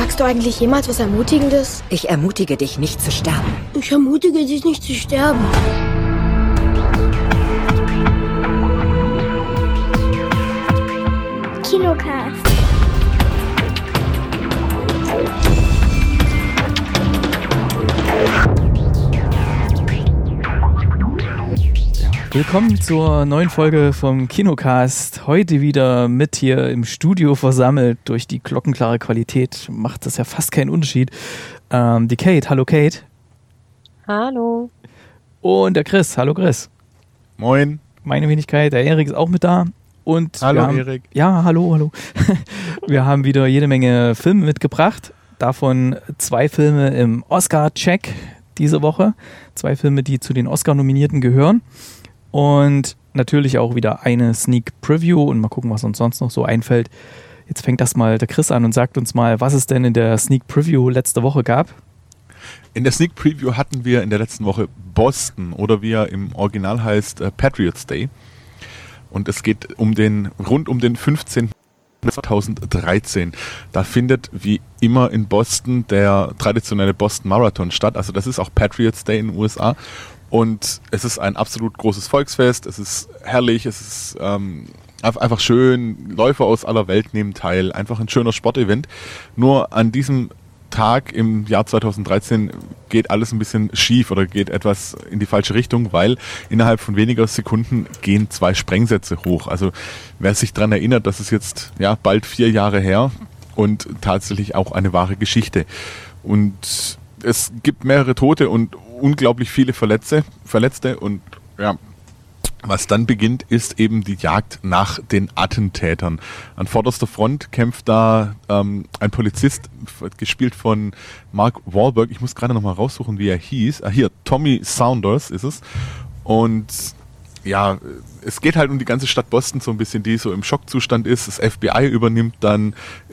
Sagst du eigentlich jemals was Ermutigendes? Ich ermutige dich nicht zu sterben. Ich ermutige dich nicht zu sterben. Kinocast. Willkommen zur neuen Folge vom Kinocast. Heute wieder mit hier im Studio versammelt. Durch die glockenklare Qualität macht das ja fast keinen Unterschied. Die Kate. Hallo Kate. Hallo. Und der Chris. Hallo Chris. Moin. Meine Wenigkeit. Der Erik ist auch mit da. Und hallo Erik. Ja, hallo. Wir haben wieder jede Menge Filme mitgebracht. Davon 2 Filme im Oscar-Check diese Woche. 2 Filme, die zu den Oscar-Nominierten gehören. Und natürlich auch wieder eine Sneak Preview und mal gucken, was uns sonst noch so einfällt. Jetzt fängt das mal der Chris an und sagt uns mal, was es denn in der Sneak Preview letzte Woche gab. In der Sneak Preview hatten wir in der letzten Woche Boston oder wie er im Original heißt, Patriots Day. Und es geht rund um den 15. 2013. Da findet wie immer in Boston der traditionelle Boston Marathon statt. Also das ist auch Patriots Day in den USA. Und es ist ein absolut großes Volksfest, es ist herrlich, es ist einfach schön, Läufer aus aller Welt nehmen teil, einfach ein schöner Sportevent. Nur an diesem Tag im Jahr 2013 geht alles ein bisschen schief oder geht etwas in die falsche Richtung, weil innerhalb von weniger Sekunden gehen 2 Sprengsätze hoch. Also wer sich daran erinnert, das ist jetzt bald 4 Jahre her und tatsächlich auch eine wahre Geschichte. Und es gibt mehrere Tote und unglaublich viele Verletzte und was dann beginnt, ist eben die Jagd nach den Attentätern. An vorderster Front kämpft da ein Polizist, gespielt von Mark Wahlberg. Ich muss gerade noch mal raussuchen, wie er hieß. Hier, Tommy Saunders ist es. Und ja, es geht halt um die ganze Stadt Boston so ein bisschen, die so im Schockzustand ist. Das FBI übernimmt dann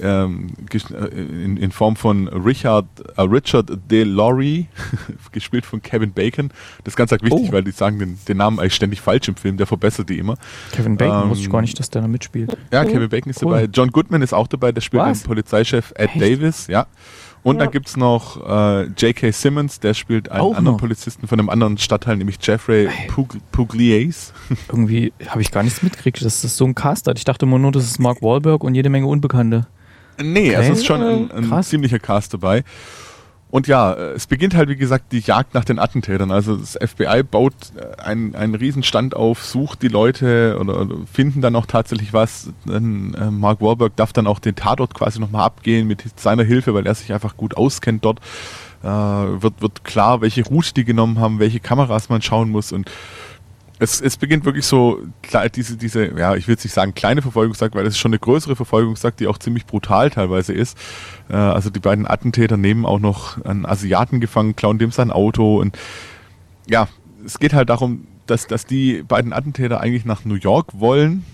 in Form von Richard DeLaury, gespielt von Kevin Bacon. Das ist ganz wichtig, weil die sagen den Namen eigentlich ständig falsch im Film, der verbessert die immer. Kevin Bacon, wusste ich gar nicht, dass der da mitspielt. Ja, Kevin Bacon ist dabei. John Goodman ist auch dabei, der spielt den Polizeichef Ed Davis, ja. Und dann gibt es noch J.K. Simmons, der spielt einen anderen Polizisten von einem anderen Stadtteil, nämlich Jeffrey Pugliese. Irgendwie habe ich gar nichts mitgekriegt, dass das so ein Cast hat. Ich dachte immer nur, das ist Mark Wahlberg und jede Menge Unbekannte. Nee, es ist schon ein ziemlicher Cast dabei. Und ja, es beginnt halt, wie gesagt, die Jagd nach den Attentätern. Also das FBI baut einen Riesenstand auf, sucht die Leute oder finden dann auch tatsächlich was. Mark Wahlberg darf dann auch den Tatort quasi nochmal abgehen mit seiner Hilfe, weil er sich einfach gut auskennt dort. Wird klar, welche Route die genommen haben, welche Kameras man schauen muss. Und es beginnt wirklich so, diese ich will jetzt nicht sagen kleine Verfolgungsjagd, weil es ist schon eine größere Verfolgungsjagd, die auch ziemlich brutal teilweise ist. Also die beiden Attentäter nehmen auch noch einen Asiaten gefangen, klauen dem sein Auto. Und ja, es geht halt darum, dass die beiden Attentäter eigentlich nach New York wollen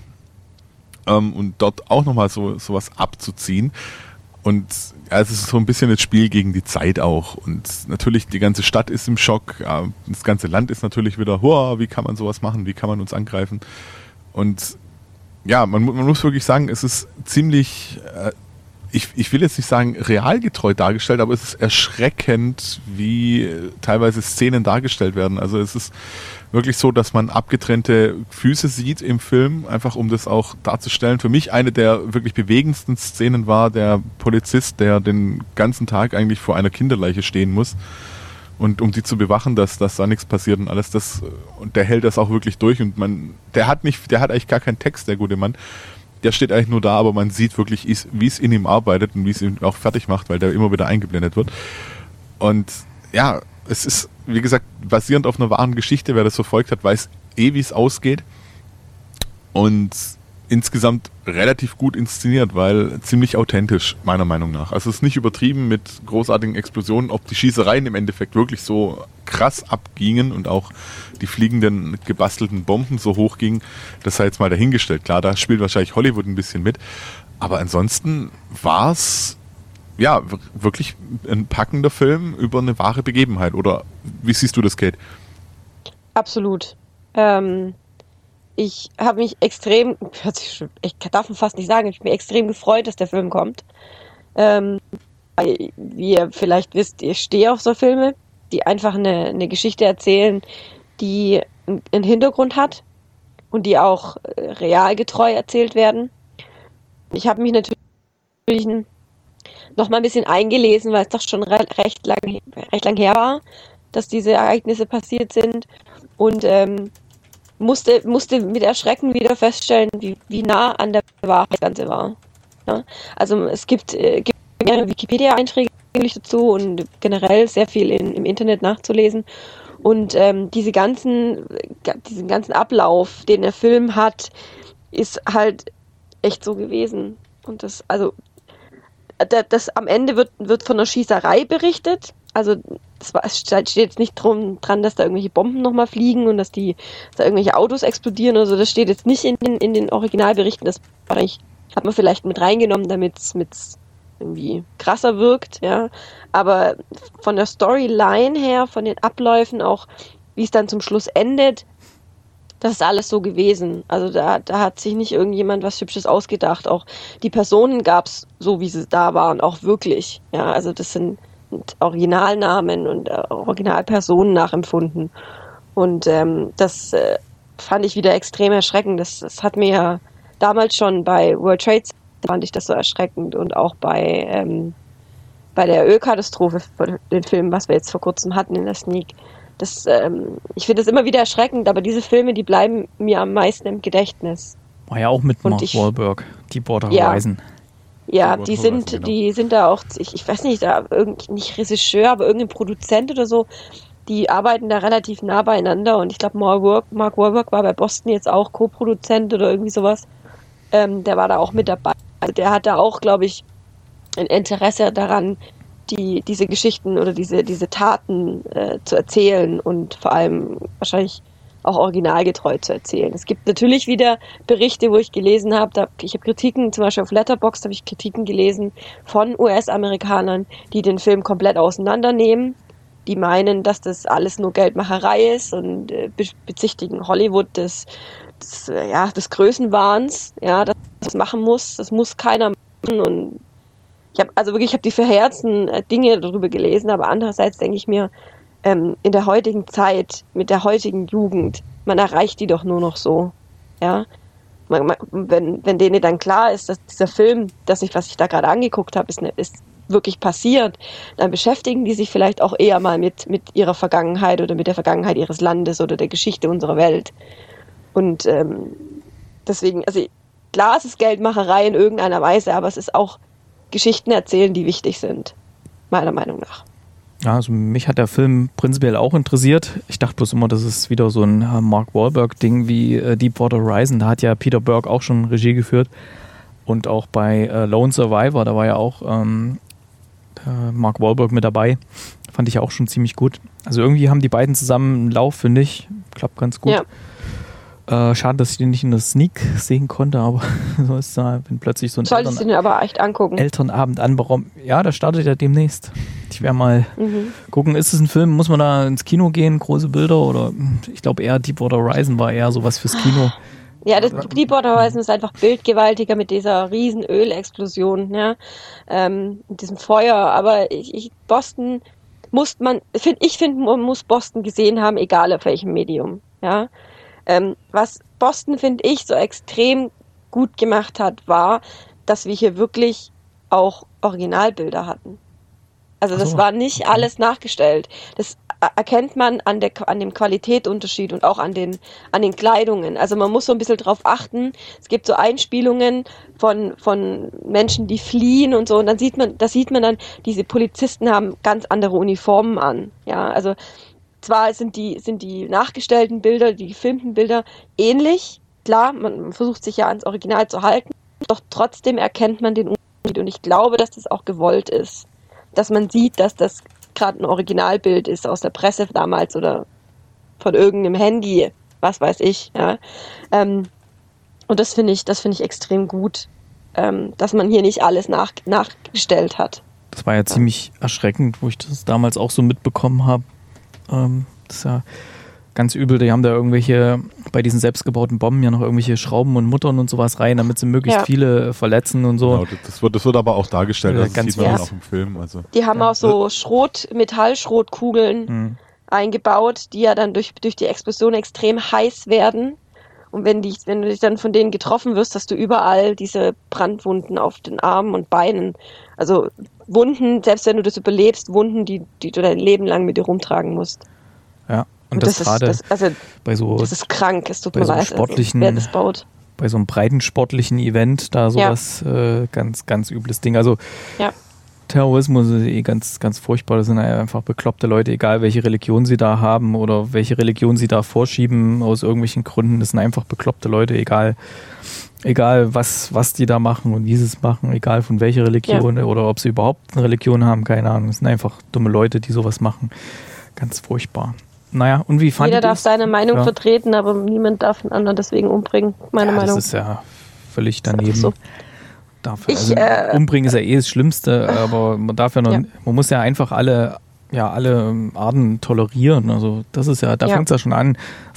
und dort auch nochmal sowas abzuziehen. Und es ist so ein bisschen das Spiel gegen die Zeit auch. Und natürlich, die ganze Stadt ist im Schock. Das ganze Land ist natürlich wieder, wie kann man sowas machen? Wie kann man uns angreifen? Und ja, man muss wirklich sagen, es ist ziemlich, ich will jetzt nicht sagen realgetreu dargestellt, aber es ist erschreckend, wie teilweise Szenen dargestellt werden. Also es ist wirklich so, dass man abgetrennte Füße sieht im Film, einfach um das auch darzustellen. Für mich eine der wirklich bewegendsten Szenen war der Polizist, der den ganzen Tag eigentlich vor einer Kinderleiche stehen muss und um die zu bewachen, dass da nichts passiert und alles das, und der hält das auch wirklich durch und der hat eigentlich gar keinen Text, der gute Mann. Der steht eigentlich nur da, aber man sieht wirklich, wie es in ihm arbeitet und wie es ihn auch fertig macht, weil der immer wieder eingeblendet wird. Und ja, es ist, wie gesagt, basierend auf einer wahren Geschichte. Wer das verfolgt hat, weiß wie es ausgeht. Und insgesamt relativ gut inszeniert, weil ziemlich authentisch, meiner Meinung nach. Also es ist nicht übertrieben mit großartigen Explosionen. Ob die Schießereien im Endeffekt wirklich so krass abgingen und auch die fliegenden, gebastelten Bomben so hoch gingen, das sei jetzt mal dahingestellt. Klar, da spielt wahrscheinlich Hollywood ein bisschen mit. Aber ansonsten war es ja wirklich ein packender Film über eine wahre Begebenheit. Oder wie siehst du das, Kate? Absolut. Ich habe mich extrem, ich darf fast nicht sagen, ich bin extrem gefreut, dass der Film kommt. wie ihr vielleicht wisst, ich stehe auf so Filme, die einfach eine Geschichte erzählen, die einen Hintergrund hat und die auch realgetreu erzählt werden. Ich habe mich natürlich noch mal ein bisschen eingelesen, weil es doch schon recht lang her war, dass diese Ereignisse passiert sind und musste mit Erschrecken wieder feststellen, wie nah an der Wahrheit das Ganze war. Ja? Also es gibt mehrere Wikipedia-Einträge dazu und generell sehr viel im Internet nachzulesen. Und diesen ganzen Ablauf, den der Film hat, ist halt echt so gewesen. Und das am Ende wird von einer Schießerei berichtet. Also es steht jetzt nicht dran, dass da irgendwelche Bomben nochmal fliegen und dass da irgendwelche Autos explodieren oder so. Das steht jetzt nicht in den Originalberichten. Das hat man vielleicht mit reingenommen, damit es irgendwie krasser wirkt, ja. Aber von der Storyline her, von den Abläufen, auch wie es dann zum Schluss endet, das ist alles so gewesen. Also da hat sich nicht irgendjemand was Hübsches ausgedacht. Auch die Personen gab es so, wie sie da waren, auch wirklich. Ja, also das sind Originalnamen und Originalpersonen nachempfunden. Und das fand ich wieder extrem erschreckend. Das hat mir ja damals schon bei World Trade Center fand ich das so erschreckend und auch bei der Ölkatastrophe, den Film, was wir jetzt vor kurzem hatten in der Sneak. Ich finde das immer wieder erschreckend, aber diese Filme, die bleiben mir am meisten im Gedächtnis. War ja auch mit Mark Wahlberg, Deepwater Horizon. Ja, die sind da auch, ich weiß nicht, nicht Regisseur, aber irgendein Produzent oder so, die arbeiten da relativ nah beieinander und ich glaube, Mark Wahlberg war bei Boston jetzt auch Co-Produzent oder irgendwie sowas. Der war da auch mit dabei. Also der hat da auch, glaube ich, ein Interesse daran, diese Geschichten oder diese Taten zu erzählen und vor allem wahrscheinlich auch originalgetreu zu erzählen. Es gibt natürlich wieder Berichte, wo ich gelesen habe, ich habe Kritiken, zum Beispiel auf Letterboxd habe ich Kritiken gelesen von US-Amerikanern, die den Film komplett auseinandernehmen, die meinen, dass das alles nur Geldmacherei ist und bezichtigen Hollywood des Größenwahns, ja, dass das machen muss. Das muss keiner machen und ich habe die verheerendsten Dinge darüber gelesen, aber andererseits denke ich mir, in der heutigen Zeit, mit der heutigen Jugend, man erreicht die doch nur noch so, ja. Wenn denen dann klar ist, dass dieser Film, was ich da gerade angeguckt habe, ist wirklich passiert, dann beschäftigen die sich vielleicht auch eher mal mit ihrer Vergangenheit oder mit der Vergangenheit ihres Landes oder der Geschichte unserer Welt. Und deswegen, also klar, es ist Geldmacherei in irgendeiner Weise, aber es ist auch Geschichten erzählen, die wichtig sind, meiner Meinung nach. Ja, also mich hat der Film prinzipiell auch interessiert. Ich dachte bloß immer, das ist wieder so ein Mark Wahlberg-Ding wie Deepwater Horizon. Da hat ja Peter Berg auch schon Regie geführt. Und auch bei Lone Survivor, da war ja auch Mark Wahlberg mit dabei. Fand ich auch schon ziemlich gut. Also irgendwie haben die beiden zusammen einen Lauf, finde ich. Klappt ganz gut. Ja. Schade, dass ich den nicht in der Sneak sehen konnte, aber so ist es, wenn plötzlich so ein Solltest du den aber echt angucken. Elternabend anberaumt. Ja, da startet er demnächst. Ich werde mal gucken, ist es ein Film, muss man da ins Kino gehen, große Bilder oder ich glaube eher Deepwater Horizon war eher sowas fürs Kino. Ja, Deepwater Horizon ist einfach bildgewaltiger mit dieser riesen Ölexplosion, ja, mit diesem Feuer, aber Boston man muss Boston gesehen haben, egal auf welchem Medium, ja. Was Boston, finde ich, so extrem gut gemacht hat, war, dass wir hier wirklich auch Originalbilder hatten. Also das war nicht alles nachgestellt. Das erkennt man an dem Qualitätsunterschied und auch an den Kleidungen. Also man muss so ein bisschen drauf achten. Es gibt so Einspielungen von Menschen, die fliehen und so. Und dann sieht man dann, diese Polizisten haben ganz andere Uniformen an. Ja, also zwar sind die nachgestellten Bilder, die gefilmten Bilder ähnlich. Klar, man versucht sich ja ans Original zu halten. Doch trotzdem erkennt man den Unterschied. Und ich glaube, dass das auch gewollt ist. Dass man sieht, dass das gerade ein Originalbild ist aus der Presse damals oder von irgendeinem Handy, was weiß ich. Ja. Und das finde ich extrem gut, dass man hier nicht alles nachgestellt hat. Das war ja ziemlich erschreckend, wo ich das damals auch so mitbekommen habe. Das ist ja Ganz übel, die haben da irgendwelche, bei diesen selbstgebauten Bomben ja noch irgendwelche Schrauben und Muttern und sowas rein, damit sie möglichst viele verletzen und so. Genau, das wird aber auch dargestellt, das sieht man auch im Film. Also. Die haben auch so Metallschrotkugeln eingebaut, die ja dann durch die Explosion extrem heiß werden. Und wenn du dich dann von denen getroffen wirst, hast du überall diese Brandwunden auf den Armen und Beinen. Also Wunden, selbst wenn du das überlebst, Wunden, die du dein Leben lang mit dir rumtragen musst. Ja, und das gerade bei so... Das ist krank, es tut mir so leid, sportlichen, wer das baut. Bei so einem breiten sportlichen Event, da sowas ganz, ganz übles Ding. Also Terrorismus ist ganz, ganz furchtbar. Das sind einfach bekloppte Leute, egal welche Religion sie da haben oder welche Religion sie da vorschieben, aus irgendwelchen Gründen. Das sind einfach bekloppte Leute, egal was die da machen und wie sie es machen, egal von welcher Religion oder ob sie überhaupt eine Religion haben, keine Ahnung. Das sind einfach dumme Leute, die sowas machen. Ganz furchtbar. Naja, und wie fandet ihr Jeder darf seine Meinung vertreten, aber niemand darf einen anderen deswegen umbringen, meine Meinung. Das ist ja völlig daneben. Umbringen ist ja das Schlimmste, aber man darf man muss ja einfach alle Arten tolerieren. Also das ist da fängt es ja schon an,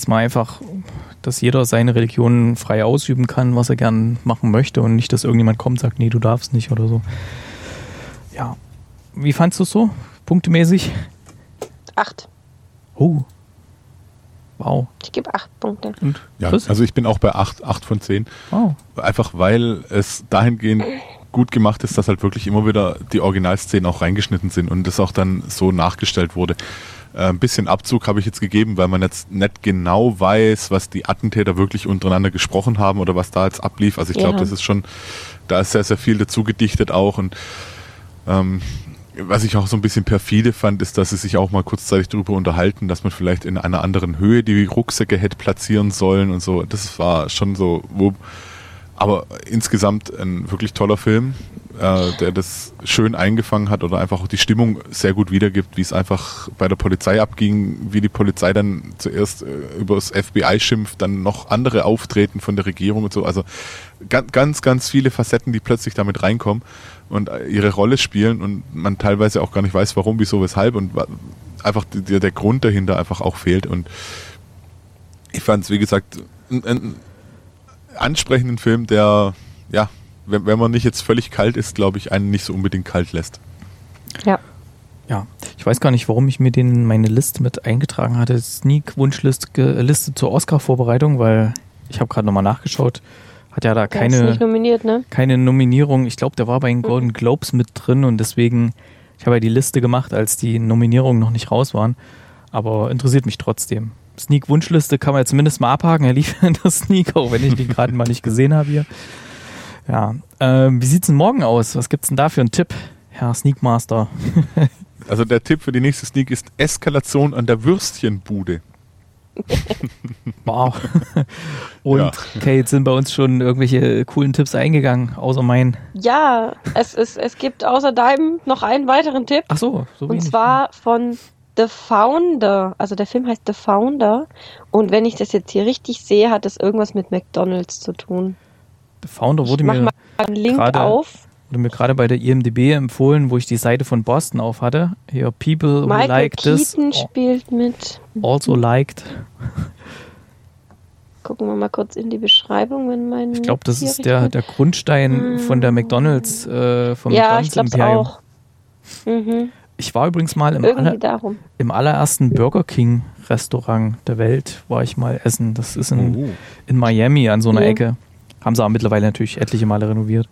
dass jeder seine Religion frei ausüben kann, was er gern machen möchte und nicht, dass irgendjemand kommt und sagt, nee, du darfst nicht oder so. Ja. Wie fandst du es so? Punktemäßig? 8. Oh. Wow. Ich gebe 8 Punkte. Und also ich bin auch bei 8 von 10. Wow. Einfach weil es dahingehend gut gemacht ist, dass halt wirklich immer wieder die Originalszenen auch reingeschnitten sind und das auch dann so nachgestellt wurde. Ein bisschen Abzug habe ich jetzt gegeben, weil man jetzt nicht genau weiß, was die Attentäter wirklich untereinander gesprochen haben oder was da jetzt ablief. Also ich glaube, das ist schon, da ist sehr, sehr viel dazu gedichtet auch und was ich auch so ein bisschen perfide fand, ist, dass sie sich auch mal kurzzeitig darüber unterhalten, dass man vielleicht in einer anderen Höhe die Rucksäcke hätte platzieren sollen und so. Das war schon so, aber insgesamt ein wirklich toller Film, der das schön eingefangen hat oder einfach auch die Stimmung sehr gut wiedergibt, wie es einfach bei der Polizei abging, wie die Polizei dann zuerst über das FBI schimpft, dann noch andere auftreten von der Regierung und so. Also ganz, ganz viele Facetten, die plötzlich damit reinkommen und ihre Rolle spielen und man teilweise auch gar nicht weiß, warum, wieso, weshalb und einfach der Grund dahinter einfach auch fehlt. Und ich fand es, wie gesagt, einen ansprechenden Film, der, wenn man nicht jetzt völlig kalt ist, glaube ich, einen nicht so unbedingt kalt lässt. Ja. Ja, ich weiß gar nicht, warum ich mir den in meine Liste mit eingetragen hatte. Sneak-Wunschliste zur Oscar-Vorbereitung, weil ich habe gerade nochmal nachgeschaut. Hat ja da keine, ist nicht nominiert, ne? Keine Nominierung. Ich glaube, der war bei den Golden Globes mit drin und deswegen, ich habe ja die Liste gemacht, als die Nominierungen noch nicht raus waren. Aber interessiert mich trotzdem. Sneak-Wunschliste kann man ja zumindest mal abhaken. Er lief in der Sneak, auch wenn ich die gerade mal nicht gesehen habe hier. Ja, wie sieht's denn morgen aus? Was gibt's denn da für einen Tipp, Herr Sneakmaster? Also der Tipp für die nächste Sneak ist Eskalation an der Würstchenbude. Wow. Und Kate, sind bei uns schon irgendwelche coolen Tipps eingegangen, außer mein? Ja, es gibt außer deinem noch einen weiteren Tipp. Ach so und zwar von The Founder. Also der Film heißt The Founder. Und wenn ich das jetzt hier richtig sehe, hat das irgendwas mit McDonald's zu tun. The Founder wurde mir gerade bei der IMDb empfohlen, wo ich die Seite von Boston auf hatte. Hier, People who like this. Michael Keaton spielt mit. Also liked. Gucken wir mal kurz in die Beschreibung, wenn mein. Ich glaube, das ist der Grundstein von der McDonald's, vom McDonald's-Imperium. Auch. Mhm. Ich war übrigens mal im allerersten Burger King Restaurant der Welt, war ich mal essen. Das ist in Miami an so einer Ecke. Haben sie aber mittlerweile natürlich etliche Male renoviert.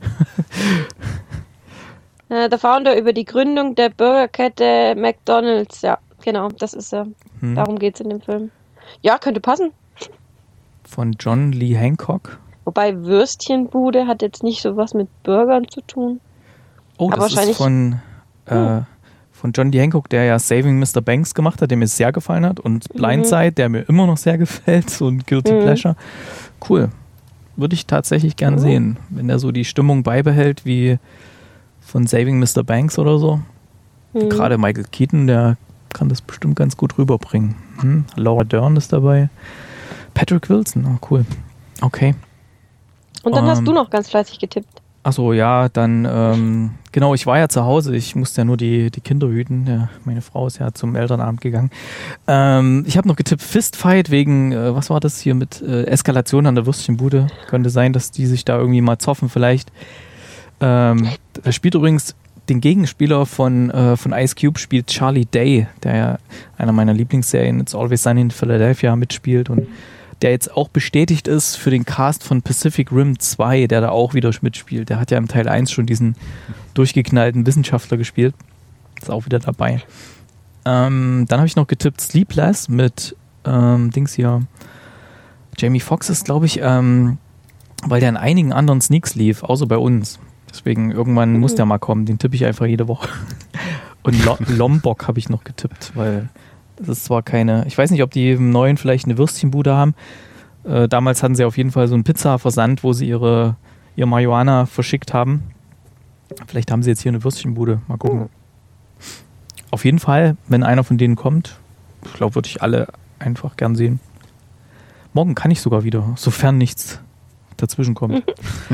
Der Founder über die Gründung der Burgerkette McDonald's. Ja, genau, das ist er. Darum geht es in dem Film. Ja, könnte passen. Von John Lee Hancock. Wobei Würstchenbude hat jetzt nicht so was mit Burgern zu tun. Oh, aber das ist von John Lee Hancock, der ja Saving Mr. Banks gemacht hat, der mir sehr gefallen hat. Und Blindside, der mir immer noch sehr gefällt. So ein Guilty Pleasure. Cool. Würde ich tatsächlich gern sehen, wenn er so die Stimmung beibehält wie von Saving Mr. Banks oder so. Gerade Michael Keaton, der kann das bestimmt ganz gut rüberbringen. Laura Dern ist dabei. Patrick Wilson, cool. Okay. Und dann hast du noch ganz fleißig getippt. Achso, ja, dann, genau, ich war ja zu Hause, ich musste ja nur die Kinder hüten, ja, meine Frau ist ja zum Elternabend gegangen. Ich habe noch getippt Fistfight wegen, was war das hier mit Eskalation an der Würstchenbude, könnte sein, dass die sich da irgendwie mal zoffen vielleicht. Da spielt übrigens den Gegenspieler von Ice Cube, spielt Charlie Day, der ja einer meiner Lieblingsserien It's Always Sunny in Philadelphia mitspielt und der jetzt auch bestätigt ist für den Cast von Pacific Rim 2, der da auch wieder mitspielt. Der hat ja im Teil 1 schon diesen durchgeknallten Wissenschaftler gespielt. Ist auch wieder dabei. Dann habe ich noch getippt Sleepless mit Dings hier. Jamie Foxx ist, glaube ich, weil der in einigen anderen Sneaks lief, außer bei uns. Deswegen irgendwann muss der mal kommen. Den tippe ich einfach jede Woche. Und Lombok habe ich noch getippt, weil das ist zwar keine, ich weiß nicht, ob die im Neuen vielleicht eine Würstchenbude haben. Damals hatten sie auf jeden Fall so einen Pizza-Versand, wo sie ihr Marihuana verschickt haben. Vielleicht haben sie jetzt hier eine Würstchenbude. Mal gucken. Auf jeden Fall, wenn einer von denen kommt, ich glaube, würde ich alle einfach gern sehen. Morgen kann ich sogar wieder, sofern nichts dazwischen kommt.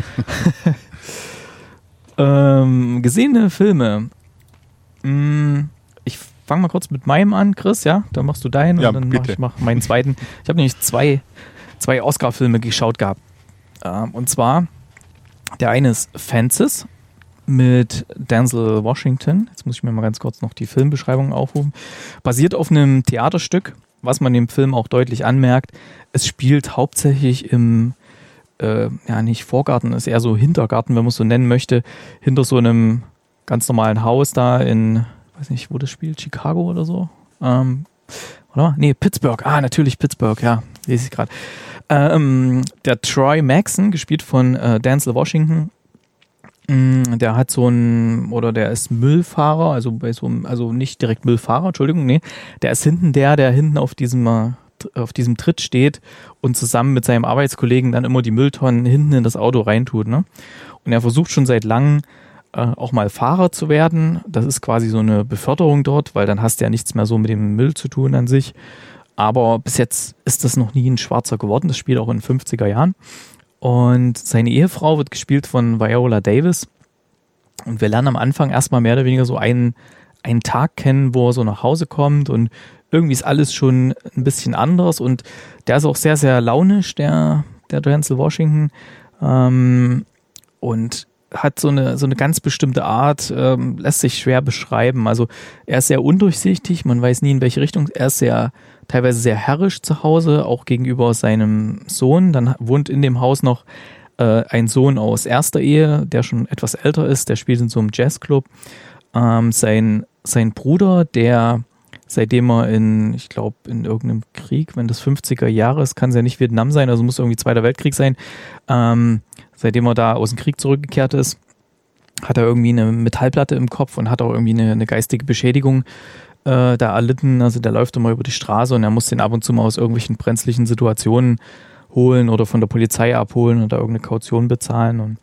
Gesehene Filme. Ich fange mal kurz mit meinem an, Chris, ja? Dann machst du deinen und dann mach ich meinen zweiten. Ich habe nämlich zwei Oscar-Filme geschaut gehabt. Und zwar, der eine ist Fences mit Denzel Washington. Jetzt muss ich mir mal ganz kurz noch die Filmbeschreibung aufrufen. Basiert auf einem Theaterstück, was man dem Film auch deutlich anmerkt. Es spielt hauptsächlich im nicht Vorgarten, ist eher so Hintergarten, wenn man es so nennen möchte, hinter so einem ganz normalen Haus da in, weiß nicht, wo das spielt, Chicago oder so? Oder? Nee, Pittsburgh. Natürlich Pittsburgh, ja, lese ich gerade. Der Troy Maxon, gespielt von Denzel Washington, der hat der ist Müllfahrer, also nicht direkt Müllfahrer, Entschuldigung, nee, der ist hinten der hinten auf diesem Tritt steht und zusammen mit seinem Arbeitskollegen dann immer die Mülltonnen hinten in das Auto reintut, ne? Und er versucht schon seit langem auch mal Fahrer zu werden. Das ist quasi so eine Beförderung dort, weil dann hast du ja nichts mehr so mit dem Müll zu tun an sich. Aber bis jetzt ist das noch nie ein Schwarzer geworden. Das spielt auch in den 50er Jahren. Und seine Ehefrau wird gespielt von Viola Davis. Und wir lernen am Anfang erstmal mehr oder weniger so einen Tag kennen, wo er so nach Hause kommt und irgendwie ist alles schon ein bisschen anders und der ist auch sehr, sehr launisch, der Denzel Washington, und hat so eine ganz bestimmte Art, lässt sich schwer beschreiben. Also er ist sehr undurchsichtig, man weiß nie in welche Richtung. Er ist teilweise sehr herrisch zu Hause, auch gegenüber seinem Sohn. Dann wohnt in dem Haus noch ein Sohn aus erster Ehe, der schon etwas älter ist, der spielt in so einem Jazzclub. Sein Bruder, der seitdem er in irgendeinem Krieg, wenn das 50er Jahre ist, kann es ja nicht Vietnam sein, also muss irgendwie Zweiter Weltkrieg sein, seitdem er da aus dem Krieg zurückgekehrt ist, hat er irgendwie eine Metallplatte im Kopf und hat auch irgendwie eine geistige Beschädigung da erlitten, also der läuft immer über die Straße und er muss den ab und zu mal aus irgendwelchen brenzlichen Situationen holen oder von der Polizei abholen oder irgendeine Kaution bezahlen und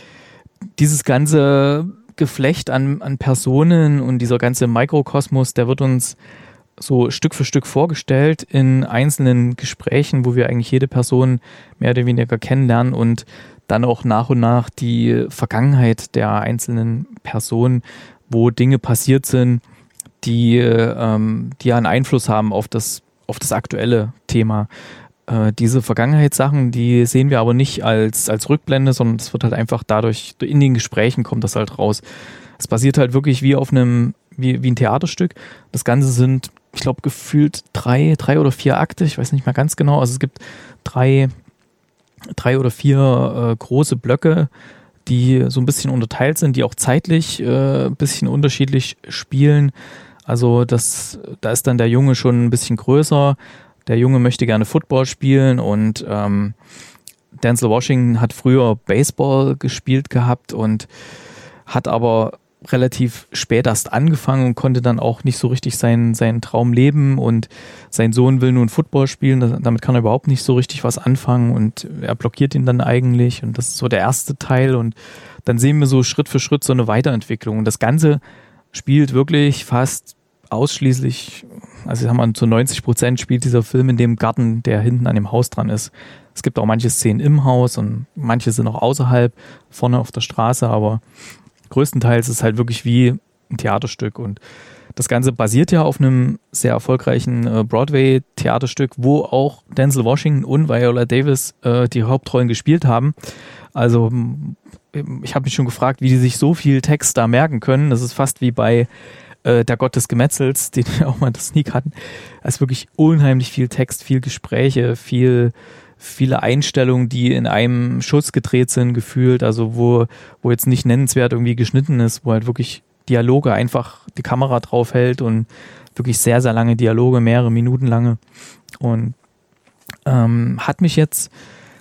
dieses ganze Geflecht an Personen und dieser ganze Mikrokosmos, der wird uns so Stück für Stück vorgestellt in einzelnen Gesprächen, wo wir eigentlich jede Person mehr oder weniger kennenlernen und dann auch nach und nach die Vergangenheit der einzelnen Personen, wo Dinge passiert sind, die einen Einfluss haben auf das aktuelle Thema. Diese Vergangenheitssachen, die sehen wir aber nicht als Rückblende, sondern es wird halt einfach dadurch, in den Gesprächen kommt das halt raus. Es basiert halt wirklich wie auf ein Theaterstück. Das Ganze sind, ich glaube, gefühlt drei oder vier Akte, ich weiß nicht mehr ganz genau. Also es gibt drei oder vier große Blöcke, die so ein bisschen unterteilt sind, die auch zeitlich ein bisschen unterschiedlich spielen. Also da ist dann der Junge schon ein bisschen größer. Der Junge möchte gerne Football spielen und Denzel Washington hat früher Baseball gespielt gehabt und hat aber relativ spät erst angefangen und konnte dann auch nicht so richtig seinen Traum leben und sein Sohn will nun Football spielen, damit kann er überhaupt nicht so richtig was anfangen und er blockiert ihn dann eigentlich und das ist so der erste Teil und dann sehen wir so Schritt für Schritt so eine Weiterentwicklung und das Ganze spielt wirklich fast ausschließlich, also ich sag mal zu 90% spielt dieser Film in dem Garten, der hinten an dem Haus dran ist. Es gibt auch manche Szenen im Haus und manche sind auch außerhalb, vorne auf der Straße, aber größtenteils ist es halt wirklich wie ein Theaterstück. Und das Ganze basiert ja auf einem sehr erfolgreichen Broadway-Theaterstück, wo auch Denzel Washington und Viola Davis die Hauptrollen gespielt haben. Also ich habe mich schon gefragt, wie die sich so viel Text da merken können. Das ist fast wie bei Der Gott des Gemetzels, den wir auch mal in der Sneak hatten. Es ist wirklich unheimlich viel Text, viel Gespräche, viele Einstellungen, die in einem Schuss gedreht sind, gefühlt. Also wo jetzt nicht nennenswert irgendwie geschnitten ist, wo halt wirklich Dialoge einfach die Kamera drauf hält und wirklich sehr, sehr lange Dialoge, mehrere Minuten lange. Und hat mich jetzt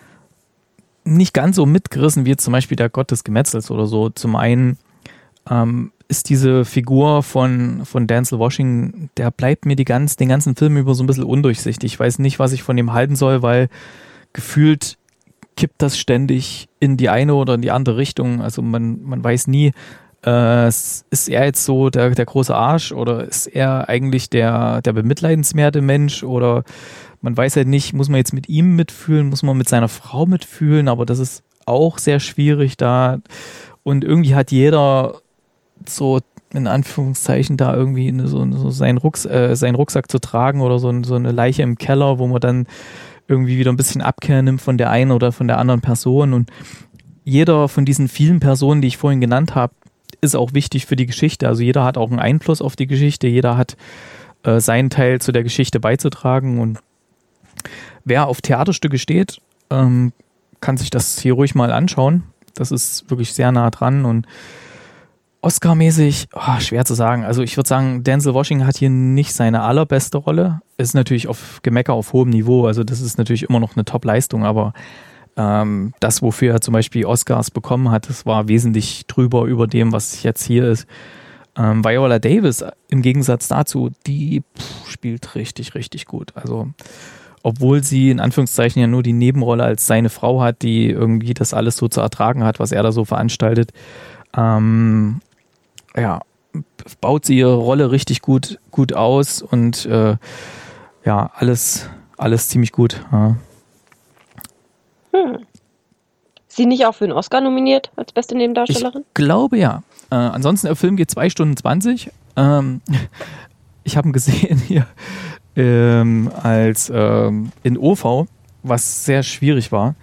nicht ganz so mitgerissen wie jetzt zum Beispiel Der Gott des Gemetzels oder so. Zum einen ist diese Figur von Denzel Washington, der bleibt mir den ganzen Film über so ein bisschen undurchsichtig. Ich weiß nicht, was ich von ihm halten soll, weil gefühlt kippt das ständig in die eine oder in die andere Richtung. Also man weiß nie, ist er jetzt so der große Arsch oder ist er eigentlich der bemitleidenswerte Mensch oder man weiß halt nicht, muss man jetzt mit ihm mitfühlen, muss man mit seiner Frau mitfühlen, aber das ist auch sehr schwierig da und irgendwie hat jeder so in Anführungszeichen da irgendwie so seinen Rucksack zu tragen oder so eine Leiche im Keller, wo man dann irgendwie wieder ein bisschen Abkehr nimmt von der einen oder von der anderen Person und jeder von diesen vielen Personen, die ich vorhin genannt habe, ist auch wichtig für die Geschichte. Also jeder hat auch einen Einfluss auf die Geschichte, jeder hat seinen Teil zu der Geschichte beizutragen und wer auf Theaterstücke steht, kann sich das hier ruhig mal anschauen. Das ist wirklich sehr nah dran und Oscar-mäßig, schwer zu sagen. Also ich würde sagen, Denzel Washington hat hier nicht seine allerbeste Rolle. Ist natürlich auf Gemecker auf hohem Niveau, also das ist natürlich immer noch eine Top-Leistung, aber das, wofür er zum Beispiel Oscars bekommen hat, das war wesentlich drüber über dem, was jetzt hier ist. Viola Davis im Gegensatz dazu, die spielt richtig, richtig gut. Also obwohl sie in Anführungszeichen ja nur die Nebenrolle als seine Frau hat, die irgendwie das alles so zu ertragen hat, was er da so veranstaltet, baut sie ihre Rolle richtig gut aus und alles ziemlich gut. Ja. Sie nicht auch für einen Oscar nominiert als beste Nebendarstellerin? Ich glaube ja. Ansonsten der Film geht 2 Stunden 20. Ich habe ihn gesehen hier als in OV, was sehr schwierig war.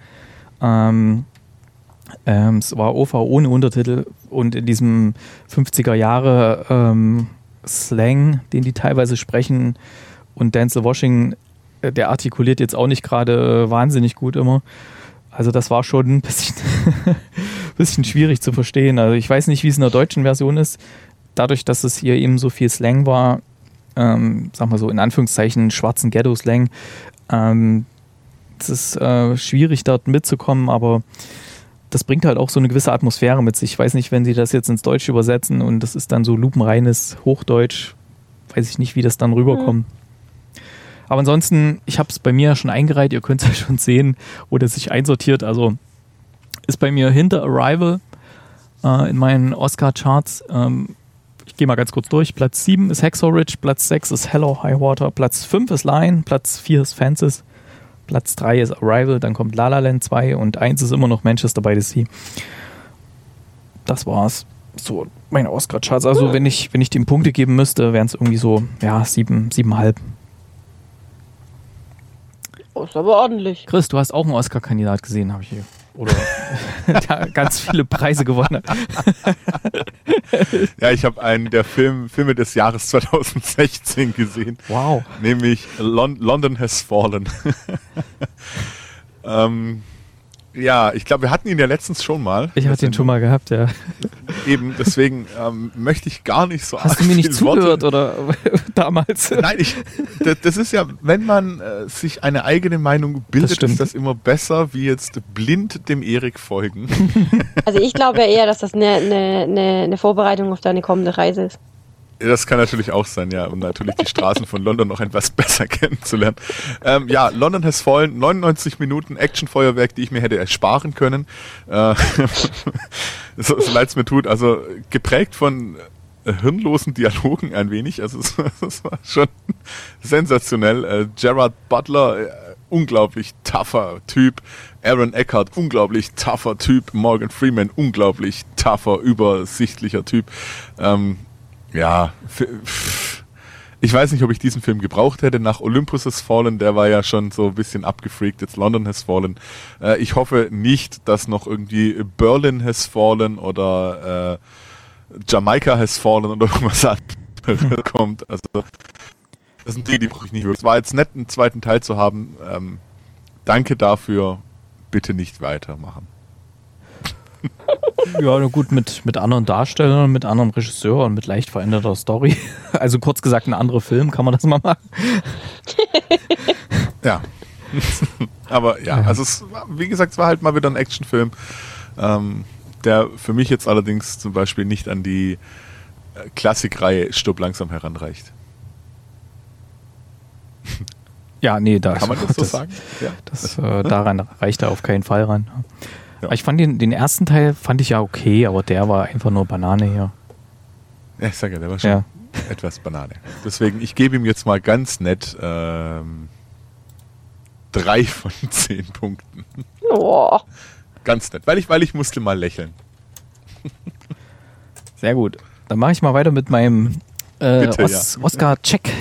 Es war OV ohne Untertitel und in diesem 50er Jahre Slang, den die teilweise sprechen und Denzel Washington, der artikuliert jetzt auch nicht gerade wahnsinnig gut immer. Also das war schon ein bisschen schwierig zu verstehen. Also ich weiß nicht, wie es in der deutschen Version ist. Dadurch, dass es hier eben so viel Slang war, sag mal so in Anführungszeichen schwarzen Ghetto-Slang, es ist schwierig dort mitzukommen, aber das bringt halt auch so eine gewisse Atmosphäre mit sich. Ich weiß nicht, wenn sie das jetzt ins Deutsche übersetzen und das ist dann so lupenreines Hochdeutsch, weiß ich nicht, wie das dann rüberkommt. Aber ansonsten, ich habe es bei mir schon eingereiht, ihr könnt es ja schon sehen, wo der sich einsortiert. Also ist bei mir hinter Arrival in meinen Oscar-Charts. Ich gehe mal ganz kurz durch. Platz 7 ist Hacksaw Ridge, Platz 6 ist Hell or High Water, Platz 5 ist Lion, Platz 4 ist Fences, Platz 3 ist Arrival, dann kommt La La Land 2 und 1 ist immer noch Manchester by the Sea. Das war's. So, meine Oscar-Charts. Also wenn ich dem Punkte geben müsste, wären es irgendwie so, 7,5. Oh, ist aber ordentlich. Chris, du hast auch einen Oscar-Kandidat gesehen, habe ich hier. Oder der ganz viele Preise gewonnen hat. Ja, ich habe einen der Filme des Jahres 2016 gesehen. Wow. Nämlich London Has Fallen. Ja, ich glaube, wir hatten ihn ja letztens schon mal. Ich hatte ihn schon mal gehabt, ja. Eben, deswegen möchte ich gar nicht so. Hast du mir nicht zugehört oder damals? Nein, das ist ja, wenn man sich eine eigene Meinung bildet, ist das immer besser, wie jetzt blind dem Erik folgen. Also ich glaube ja eher, dass das eine Vorbereitung auf deine kommende Reise ist. Das kann natürlich auch sein, ja, um natürlich die Straßen von London noch etwas besser kennenzulernen. Ja, London Has Fallen, 99 Minuten Actionfeuerwerk, die ich mir hätte ersparen können. So leid es mir tut, also geprägt von hirnlosen Dialogen ein wenig, also das war schon sensationell. Gerard Butler unglaublich tougher Typ. Aaron Eckhart, unglaublich tougher Typ. Morgan Freeman, unglaublich tougher, übersichtlicher Typ. Ich weiß nicht, ob ich diesen Film gebraucht hätte. Nach Olympus Has Fallen, der war ja schon so ein bisschen abgefreakt. Jetzt London Has Fallen. Ich hoffe nicht, dass noch irgendwie Berlin Has Fallen oder Jamaika Has Fallen oder irgendwas anderes kommt. Also das sind Dinge, die brauche ich nicht wirklich. Es war jetzt nett, einen zweiten Teil zu haben. Danke dafür. Bitte nicht weitermachen. Ja, gut, mit anderen Darstellern, mit anderem Regisseur und mit leicht veränderter Story. Also kurz gesagt, ein anderer Film, kann man das mal machen? Ja. Aber ja, also wie gesagt, es war halt mal wieder ein Actionfilm, der für mich jetzt allerdings zum Beispiel nicht an die Klassikreihe Stirb langsam heranreicht. Ja, nee, kann man das so sagen? Ja. Daran reicht er auf keinen Fall ran. Ja. Ich fand den ersten Teil fand ich ja okay, aber der war einfach nur Banane hier. Ja, ich sage ja, der war schon etwas Banane. Deswegen, ich gebe ihm jetzt mal ganz nett 3 von 10 Punkten. Oh. Ganz nett, weil ich musste mal lächeln. Sehr gut. Dann mache ich mal weiter mit meinem Oscar-Check.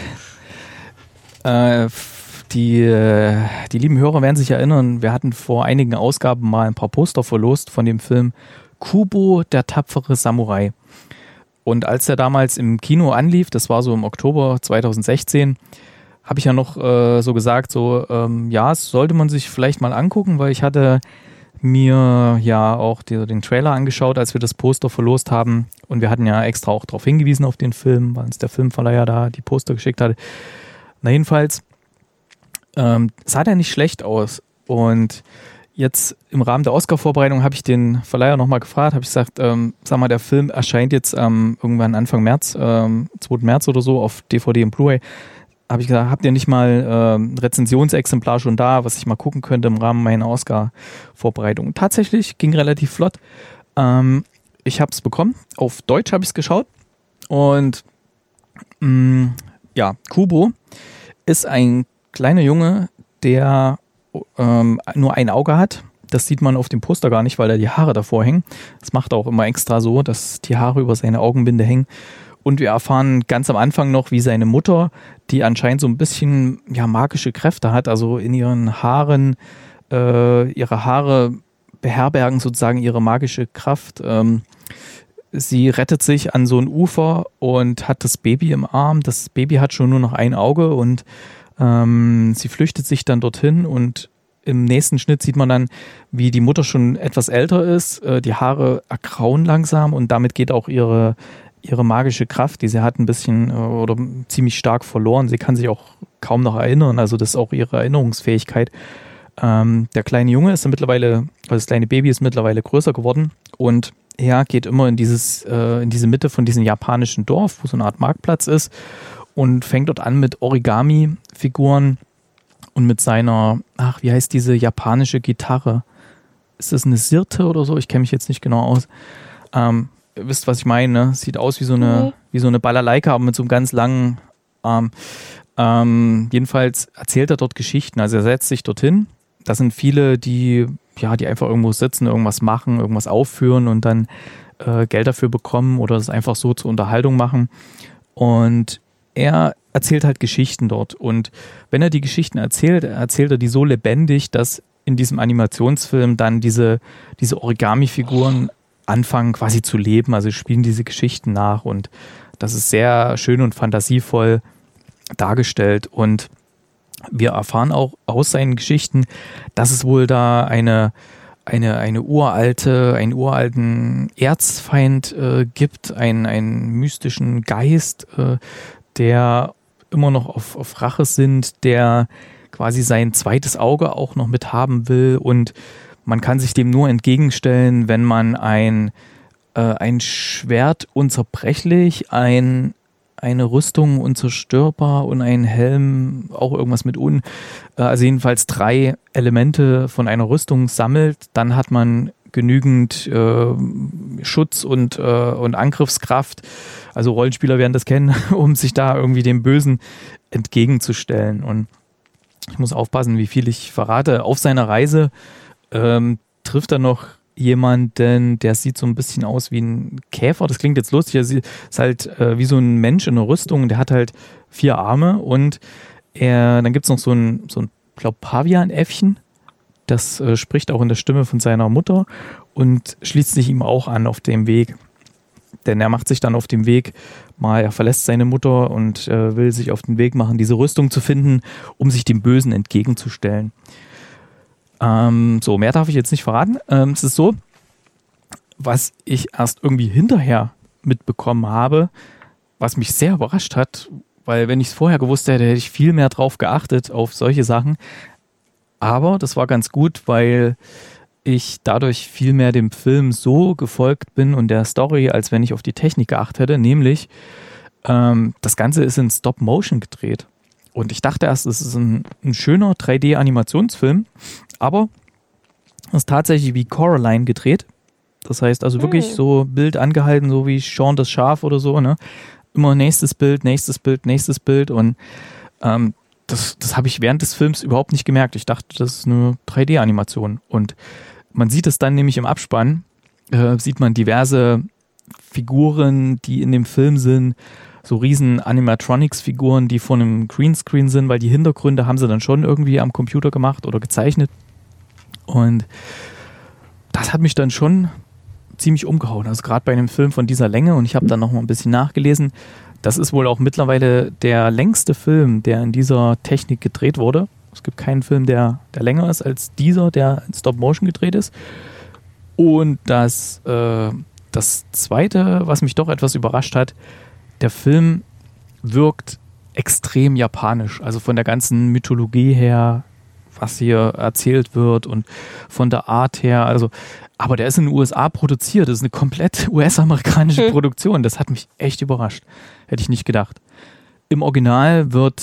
Die lieben Hörer werden sich erinnern, wir hatten vor einigen Ausgaben mal ein paar Poster verlost von dem Film Kubo, der tapfere Samurai. Und als der damals im Kino anlief, das war so im Oktober 2016, habe ich ja noch so gesagt, das sollte man sich vielleicht mal angucken, weil ich hatte mir ja auch den Trailer angeschaut, als wir das Poster verlost haben. Und wir hatten ja extra auch darauf hingewiesen auf den Film, weil uns der Filmverleiher da die Poster geschickt hatte. Na jedenfalls sah der nicht schlecht aus. Und jetzt im Rahmen der Oscar-Vorbereitung habe ich den Verleiher nochmal gefragt, habe ich gesagt, sag mal, der Film erscheint jetzt irgendwann Anfang März, 2. März oder so auf DVD und Blu-ray. Habe ich gesagt, habt ihr nicht mal ein Rezensionsexemplar schon da, was ich mal gucken könnte im Rahmen meiner Oscar-Vorbereitung? Tatsächlich ging relativ flott. Ich habe es bekommen. Auf Deutsch habe ich es geschaut. Und Kubo ist ein kleiner Junge, der nur ein Auge hat. Das sieht man auf dem Poster gar nicht, weil da die Haare davor hängen. Das macht er auch immer extra so, dass die Haare über seine Augenbinde hängen. Und wir erfahren ganz am Anfang noch, wie seine Mutter, die anscheinend so ein bisschen magische Kräfte hat, also in ihren Haaren, ihre Haare beherbergen sozusagen ihre magische Kraft. Sie rettet sich an so ein Ufer und hat das Baby im Arm. Das Baby hat schon nur noch ein Auge und sie flüchtet sich dann dorthin und im nächsten Schnitt sieht man dann, wie die Mutter schon etwas älter ist. Die Haare ergrauen langsam und damit geht auch ihre magische Kraft, die sie hat, ein bisschen oder ziemlich stark verloren. Sie kann sich auch kaum noch erinnern, also das ist auch ihre Erinnerungsfähigkeit. Der kleine Junge ist das kleine Baby ist mittlerweile größer geworden und er geht immer in diese Mitte von diesem japanischen Dorf, wo so eine Art Marktplatz ist und fängt dort an mit Origami-Figuren und mit seiner, wie heißt diese japanische Gitarre? Ist das eine Sirte oder so? Ich kenne mich jetzt nicht genau aus. Ihr wisst, was ich meine, ne? Sieht aus wie so eine Balalaika, aber mit so einem ganz langen Arm. Jedenfalls erzählt er dort Geschichten. Also er setzt sich dorthin. Das sind viele, die einfach irgendwo sitzen, irgendwas machen, irgendwas aufführen und dann Geld dafür bekommen oder es einfach so zur Unterhaltung machen. Und er erzählt halt Geschichten dort. Und wenn er die Geschichten erzählt er die so lebendig, dass in diesem Animationsfilm dann diese Origami-Figuren anfangen quasi zu leben, also spielen diese Geschichten nach und das ist sehr schön und fantasievoll dargestellt und wir erfahren auch aus seinen Geschichten, dass es wohl da einen uralten Erzfeind gibt, einen mystischen Geist, der immer noch auf Rache sinnt, der quasi sein zweites Auge auch noch mit haben will und man kann sich dem nur entgegenstellen, wenn man ein Schwert unzerbrechlich, eine Rüstung unzerstörbar und ein Helm, auch irgendwas mit also jedenfalls 3 Elemente von einer Rüstung sammelt, dann hat man genügend Schutz und Angriffskraft. Also Rollenspieler werden das kennen, um sich da irgendwie dem Bösen entgegenzustellen. Und ich muss aufpassen, wie viel ich verrate. Auf seiner Reise trifft er noch jemanden, der sieht so ein bisschen aus wie ein Käfer. Das klingt jetzt lustig. Er ist halt wie so ein Mensch in einer Rüstung. Der hat halt 4 Arme und dann gibt es noch so ein glaube Pavian-Äffchen. Das spricht auch in der Stimme von seiner Mutter und schließt sich ihm auch an auf dem Weg. Denn er macht sich dann auf dem Weg er verlässt seine Mutter und will sich auf den Weg machen, diese Rüstung zu finden, um sich dem Bösen entgegenzustellen. Mehr darf ich jetzt nicht verraten. Es ist so, was ich erst irgendwie hinterher mitbekommen habe, was mich sehr überrascht hat, weil wenn ich es vorher gewusst hätte, hätte ich viel mehr drauf geachtet, auf solche Sachen. Aber das war ganz gut, weil ich dadurch viel mehr dem Film so gefolgt bin und der Story, als wenn ich auf die Technik geachtet hätte, nämlich das Ganze ist in Stop-Motion gedreht. Und ich dachte erst, es ist ein schöner 3D-Animationsfilm, aber es ist tatsächlich wie Coraline gedreht. Das heißt also wirklich so Bild angehalten, so wie Shaun das Schaf oder so, ne? Immer nächstes Bild, nächstes Bild, nächstes Bild und das habe ich während des Films überhaupt nicht gemerkt. Ich dachte, das ist eine 3D-Animation. Und man sieht es dann nämlich im Abspann, sieht man diverse Figuren, die in dem Film sind, so riesen Animatronics-Figuren, die vor einem Greenscreen sind, weil die Hintergründe haben sie dann schon irgendwie am Computer gemacht oder gezeichnet. Und das hat mich dann schon ziemlich umgehauen. Also gerade bei einem Film von dieser Länge, und ich habe dann noch mal ein bisschen nachgelesen, das ist wohl auch mittlerweile der längste Film, der in dieser Technik gedreht wurde. Es gibt keinen Film, der länger ist als dieser, der in Stop-Motion gedreht ist. Und das Zweite, was mich doch etwas überrascht hat, der Film wirkt extrem japanisch. Also von der ganzen Mythologie her, was hier erzählt wird und von der Art her. Also, aber der ist in den USA produziert. Das ist eine komplett US-amerikanische Produktion. Das hat mich echt überrascht. Hätte ich nicht gedacht. Im Original wird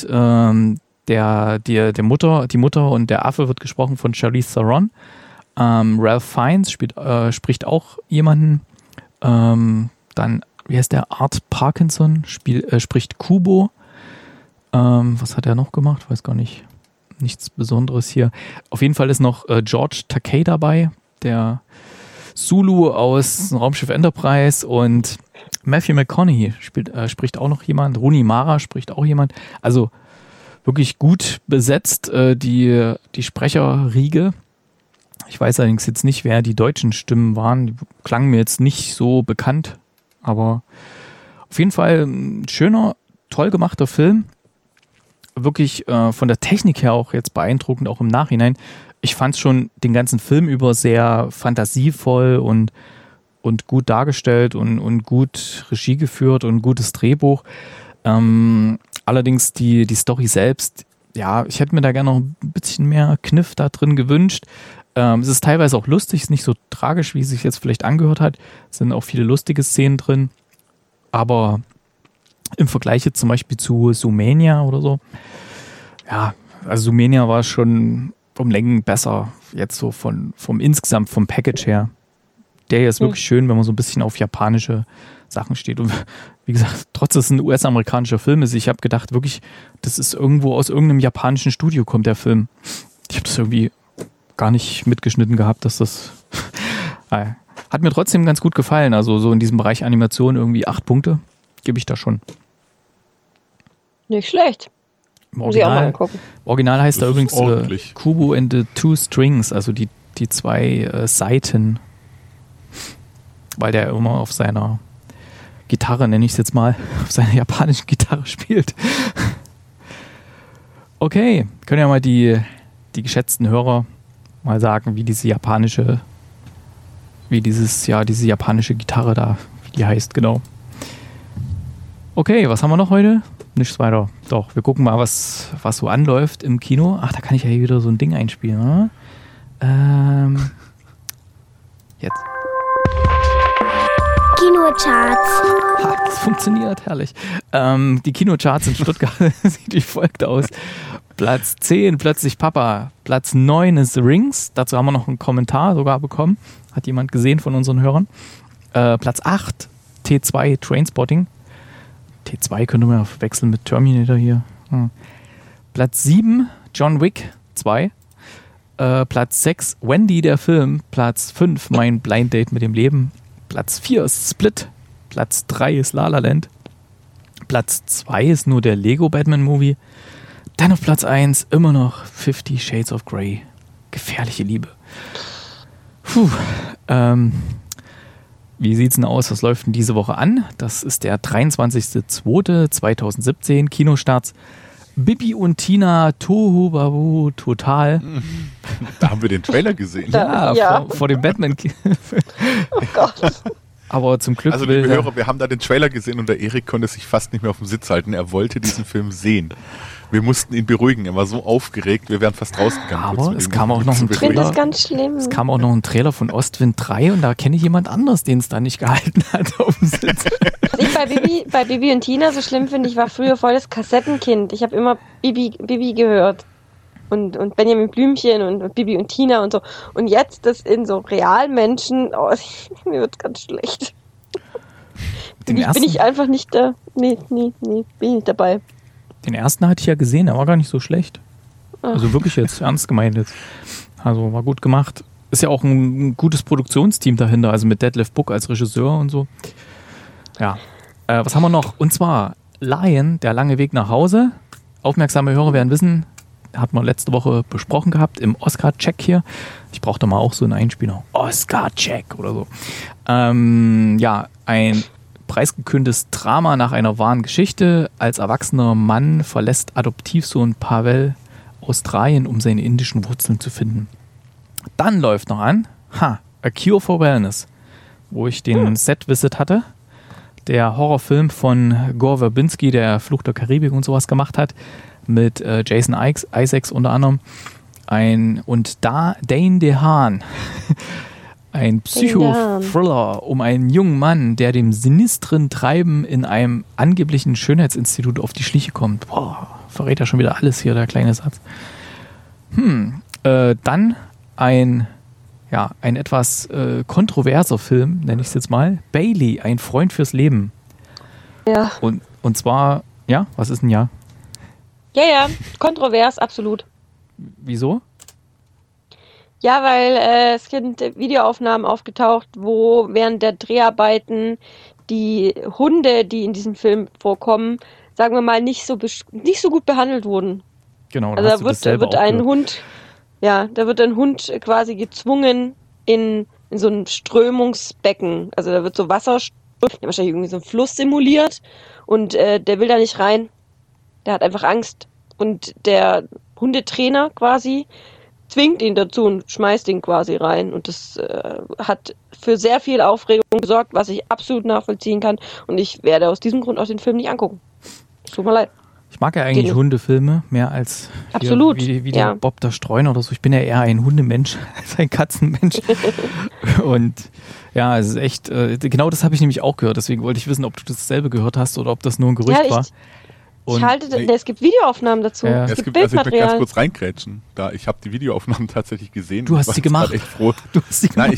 die Mutter und der Affe wird gesprochen von Charlize Theron. Ralph Fiennes spricht auch jemanden. Dann, wie heißt der? Art Parkinson spricht Kubo. Was hat er noch gemacht? Weiß gar nicht. Nichts Besonderes hier. Auf jeden Fall ist noch George Takei dabei, der Sulu aus Raumschiff Enterprise, und Matthew McConaughey spricht auch noch jemand. Rooney Mara spricht auch jemand. Also wirklich gut besetzt, die Sprecherriege. Ich weiß allerdings jetzt nicht, wer die deutschen Stimmen waren. Die klangen mir jetzt nicht so bekannt. Aber auf jeden Fall ein schöner, toll gemachter Film. Wirklich von der Technik her auch jetzt beeindruckend, auch im Nachhinein. Ich fand es schon den ganzen Film über sehr fantasievoll und gut dargestellt und gut Regie geführt und gutes Drehbuch. Allerdings die Story selbst, ja, ich hätte mir da gerne noch ein bisschen mehr Kniff da drin gewünscht. Es ist teilweise auch lustig, ist nicht so tragisch, wie es sich jetzt vielleicht angehört hat. Es sind auch viele lustige Szenen drin. Aber im Vergleich jetzt zum Beispiel zu Zoomania oder so, ja, also Zoomania war schon um Längen besser, jetzt so vom Package her. Der hier ist wirklich schön, wenn man so ein bisschen auf japanische Sachen steht. Und wie gesagt, trotz dass es ein US-amerikanischer Film ist, ich habe gedacht, wirklich, das ist irgendwo aus irgendeinem japanischen Studio kommt der Film. Ich habe das irgendwie gar nicht mitgeschnitten gehabt, dass das hat mir trotzdem ganz gut gefallen. Also so in diesem Bereich Animation irgendwie 8 Punkte gebe ich da schon. Nicht schlecht. Im Original heißt da übrigens Kubo and the Two Strings, also die 2 Saiten. Weil der immer auf seiner Gitarre, nenne ich es jetzt mal, auf seiner japanischen Gitarre spielt. Okay, können ja mal die geschätzten Hörer mal sagen, diese japanische Gitarre da, wie die heißt, genau. Okay, was haben wir noch heute? Nichts weiter. Doch, wir gucken mal, was so anläuft im Kino. Ach, da kann ich ja hier wieder so ein Ding einspielen, oder? Jetzt. Kinocharts. Ha, das funktioniert, herrlich. Die Kinocharts in Stuttgart sieht wie folgt aus. Platz 10, plötzlich Papa. Platz 9 ist Rings. Dazu haben wir noch einen Kommentar sogar bekommen. Hat jemand gesehen von unseren Hörern. Platz 8, T2, Trainspotting. T2 könnte man ja wechseln mit Terminator hier. Platz 7, John Wick 2. Platz 6, Wendy, der Film. Platz 5, Mein Blind Date mit dem Leben. Platz 4 ist Split. Platz 3 ist La La Land. Platz 2 ist nur der Lego Batman Movie. Dann auf Platz 1 immer noch 50 Shades of Grey. Gefährliche Liebe. Puh. Wie sieht's denn aus? Was läuft denn diese Woche an? Das ist der 23.02.2017. Kinostarts. Bibi und Tina, Tohu Babu, total. Da haben wir den Trailer gesehen. Ja. Vor dem Batman. Oh Gott. Aber zum Glück also liebe Hörer, wir haben da den Trailer gesehen und der Erik konnte sich fast nicht mehr auf dem Sitz halten. Er wollte diesen Film sehen. Wir mussten ihn beruhigen. Er war so aufgeregt, wir wären fast rausgegangen. Aber es kam auch noch ein Ich finde das ganz schlimm. Es kam auch noch ein Trailer von Ostwind 3 und da kenne ich jemand anderes, den es da nicht gehalten hat auf dem Sitz. Was ich bei Bibi und Tina so schlimm finde, ich war früher voll das Kassettenkind. Ich habe immer Bibi gehört. Und Benjamin Blümchen und Bibi und Tina und so. Und jetzt das in so Realmenschen, mir wird ganz schlecht. Bin ich einfach nicht da. Nee, bin ich nicht dabei. Den ersten hatte ich ja gesehen, der war gar nicht so schlecht. Also wirklich jetzt ernst gemeint jetzt. Also war gut gemacht. Ist ja auch ein gutes Produktionsteam dahinter, also mit Detlef Buck als Regisseur und so. Ja. Was haben wir noch? Und zwar Lion, der lange Weg nach Hause. Aufmerksame Hörer werden wissen, hat man letzte Woche besprochen gehabt im Oscar-Check hier. Ich brauche da mal auch so einen Einspieler. Oscar-Check oder so. Ja, ein preisgekündtes Drama nach einer wahren Geschichte. Als erwachsener Mann verlässt Adoptivsohn Pavel Australien, um seine indischen Wurzeln zu finden. Dann läuft noch an A Cure for Wellness, wo ich den Set-Visit hatte. Der Horrorfilm von Gore Verbinski, der Fluch der Karibik und sowas gemacht hat, mit Jason Isaacs unter anderem. Dane DeHaan. Ein Psychothriller um einen jungen Mann, der dem sinistren Treiben in einem angeblichen Schönheitsinstitut auf die Schliche kommt. Boah, verrät ja schon wieder alles hier, der kleine Satz. Dann ein etwas kontroverser Film, nenne ich es jetzt mal. Bailey, ein Freund fürs Leben. Ja. Und zwar, ja, was ist ein Ja? Ja, kontrovers, absolut. Wieso? Ja, weil es sind Videoaufnahmen aufgetaucht, wo während der Dreharbeiten die Hunde, die in diesem Film vorkommen, sagen wir mal, nicht so gut behandelt wurden. Genau, also da wird ein Hund quasi gezwungen in so ein Strömungsbecken. Also da wird so Wasser, wahrscheinlich irgendwie so ein Fluss simuliert und der will da nicht rein. Der hat einfach Angst. Und der Hundetrainer quasi zwingt ihn dazu und schmeißt ihn quasi rein. Und das hat für sehr viel Aufregung gesorgt, was ich absolut nachvollziehen kann. Und ich werde aus diesem Grund auch den Film nicht angucken. Tut mir leid. Ich mag ja eigentlich Hundefilme mehr als absolut. Wie der Bob der Streuner oder so. Ich bin ja eher ein Hundemensch als ein Katzenmensch. Und ja, es ist echt, genau das habe ich nämlich auch gehört. Deswegen wollte ich wissen, ob du dasselbe gehört hast oder ob das nur ein Gerücht war. Es gibt Videoaufnahmen dazu. Ja. Es gibt Bildmaterial. Ich möchte ganz kurz reinkrätschen. Ich habe die Videoaufnahmen tatsächlich gesehen. Du hast sie gemacht. Echt froh. Du hast sie gemacht.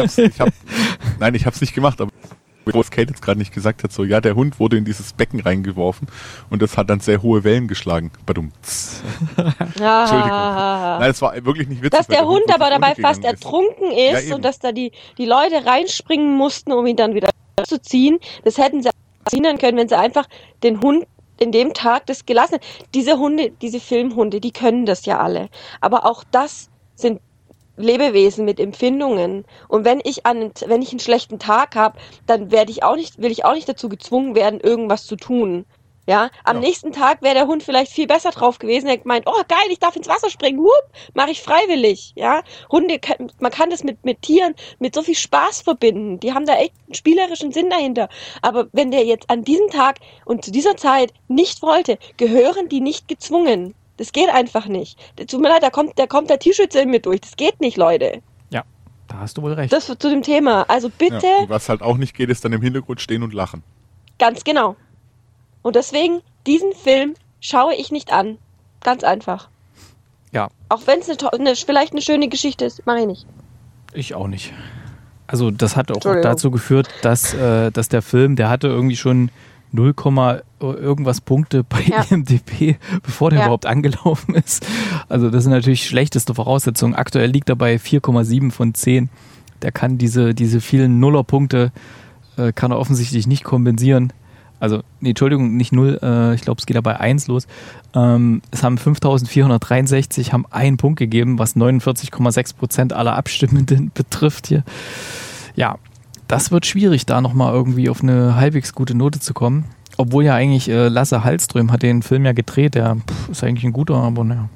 Nein, ich habe es nicht gemacht, aber was Kate jetzt gerade nicht gesagt hat, so, ja, der Hund wurde in dieses Becken reingeworfen und das hat dann sehr hohe Wellen geschlagen. Badumts. Entschuldigung. Nein, das war wirklich nicht witzig. Dass der Hund aber dabei fast ertrunken ist und dass da die Leute reinspringen mussten, um ihn dann wieder zu ziehen, das hätten sie verhindern können, wenn sie einfach den Hund in dem Tag das gelassen hätten. Diese Hunde, diese Filmhunde, die können das ja alle. Aber auch das sind Lebewesen mit Empfindungen. Und wenn ich einen schlechten Tag habe, dann will ich auch nicht dazu gezwungen werden, irgendwas zu tun. Ja, am nächsten Tag wäre der Hund vielleicht viel besser drauf gewesen. Er meint, oh geil, ich darf ins Wasser springen, mache ich freiwillig. Ja, Hunde, man kann das mit Tieren mit so viel Spaß verbinden. Die haben da echt einen spielerischen Sinn dahinter. Aber wenn der jetzt an diesem Tag und zu dieser Zeit nicht wollte, gehören die nicht gezwungen. Das geht einfach nicht. Tut mir leid, da kommt der T-Schütze in mir durch. Das geht nicht, Leute. Ja, da hast du wohl recht. Das zu dem Thema. Also bitte. Ja, und was halt auch nicht geht, ist dann im Hintergrund stehen und lachen. Ganz genau. Und deswegen, diesen Film schaue ich nicht an. Ganz einfach. Ja. Auch wenn es vielleicht eine schöne Geschichte ist, mache ich nicht. Ich auch nicht. Also das hat auch dazu geführt, dass der Film, der hatte irgendwie schon 0, irgendwas Punkte bei IMDb, bevor der überhaupt angelaufen ist. Also das sind natürlich schlechteste Voraussetzungen. Aktuell liegt er bei 4,7 von 10. Der kann diese vielen Nullerpunkte kann er offensichtlich nicht kompensieren. Also, nee, Entschuldigung, nicht 0, ich glaube, es geht ja bei 1 los. Es haben 5.463 haben einen Punkt gegeben, was 49,6% aller Abstimmenden betrifft hier. Ja, das wird schwierig, da nochmal irgendwie auf eine halbwegs gute Note zu kommen. Obwohl ja eigentlich Lasse Hallström hat den Film ja gedreht, der ist eigentlich ein guter, aber naja.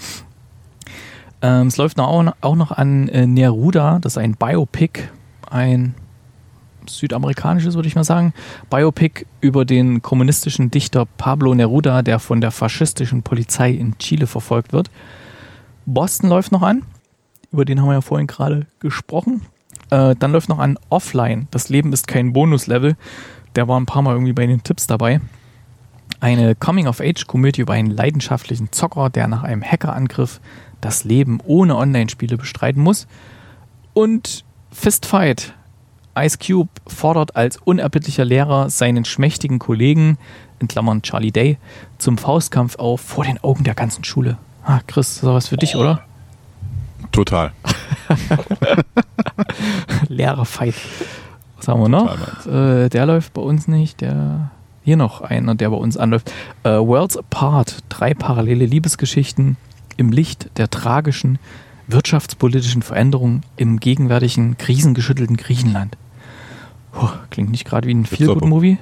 Es läuft auch noch an Neruda, das ist ein Biopic, ein südamerikanisches, würde ich mal sagen, Biopic über den kommunistischen Dichter Pablo Neruda, der von der faschistischen Polizei in Chile verfolgt wird. Boston läuft noch an, über den haben wir ja vorhin gerade gesprochen. Dann läuft noch an Offline, das Leben ist kein Bonuslevel, der war ein paar Mal irgendwie bei den Tipps dabei. Eine Coming-of-Age-Komödie über einen leidenschaftlichen Zocker, der nach einem Hackerangriff das Leben ohne Online-Spiele bestreiten muss. Und Fistfight. Ice Cube fordert als unerbittlicher Lehrer seinen schmächtigen Kollegen, in Klammern Charlie Day, zum Faustkampf auf vor den Augen der ganzen Schule. Ah, Chris, das ist doch was für dich, oder? Total. Lehrerfight. Was haben wir noch? Der läuft bei uns nicht. Hier noch einer, der bei uns anläuft. Worlds Apart. 3 parallele Liebesgeschichten im Licht der tragischen wirtschaftspolitischen Veränderungen im gegenwärtigen krisengeschüttelten Griechenland. Klingt nicht gerade wie ein Feel-Good-Movie.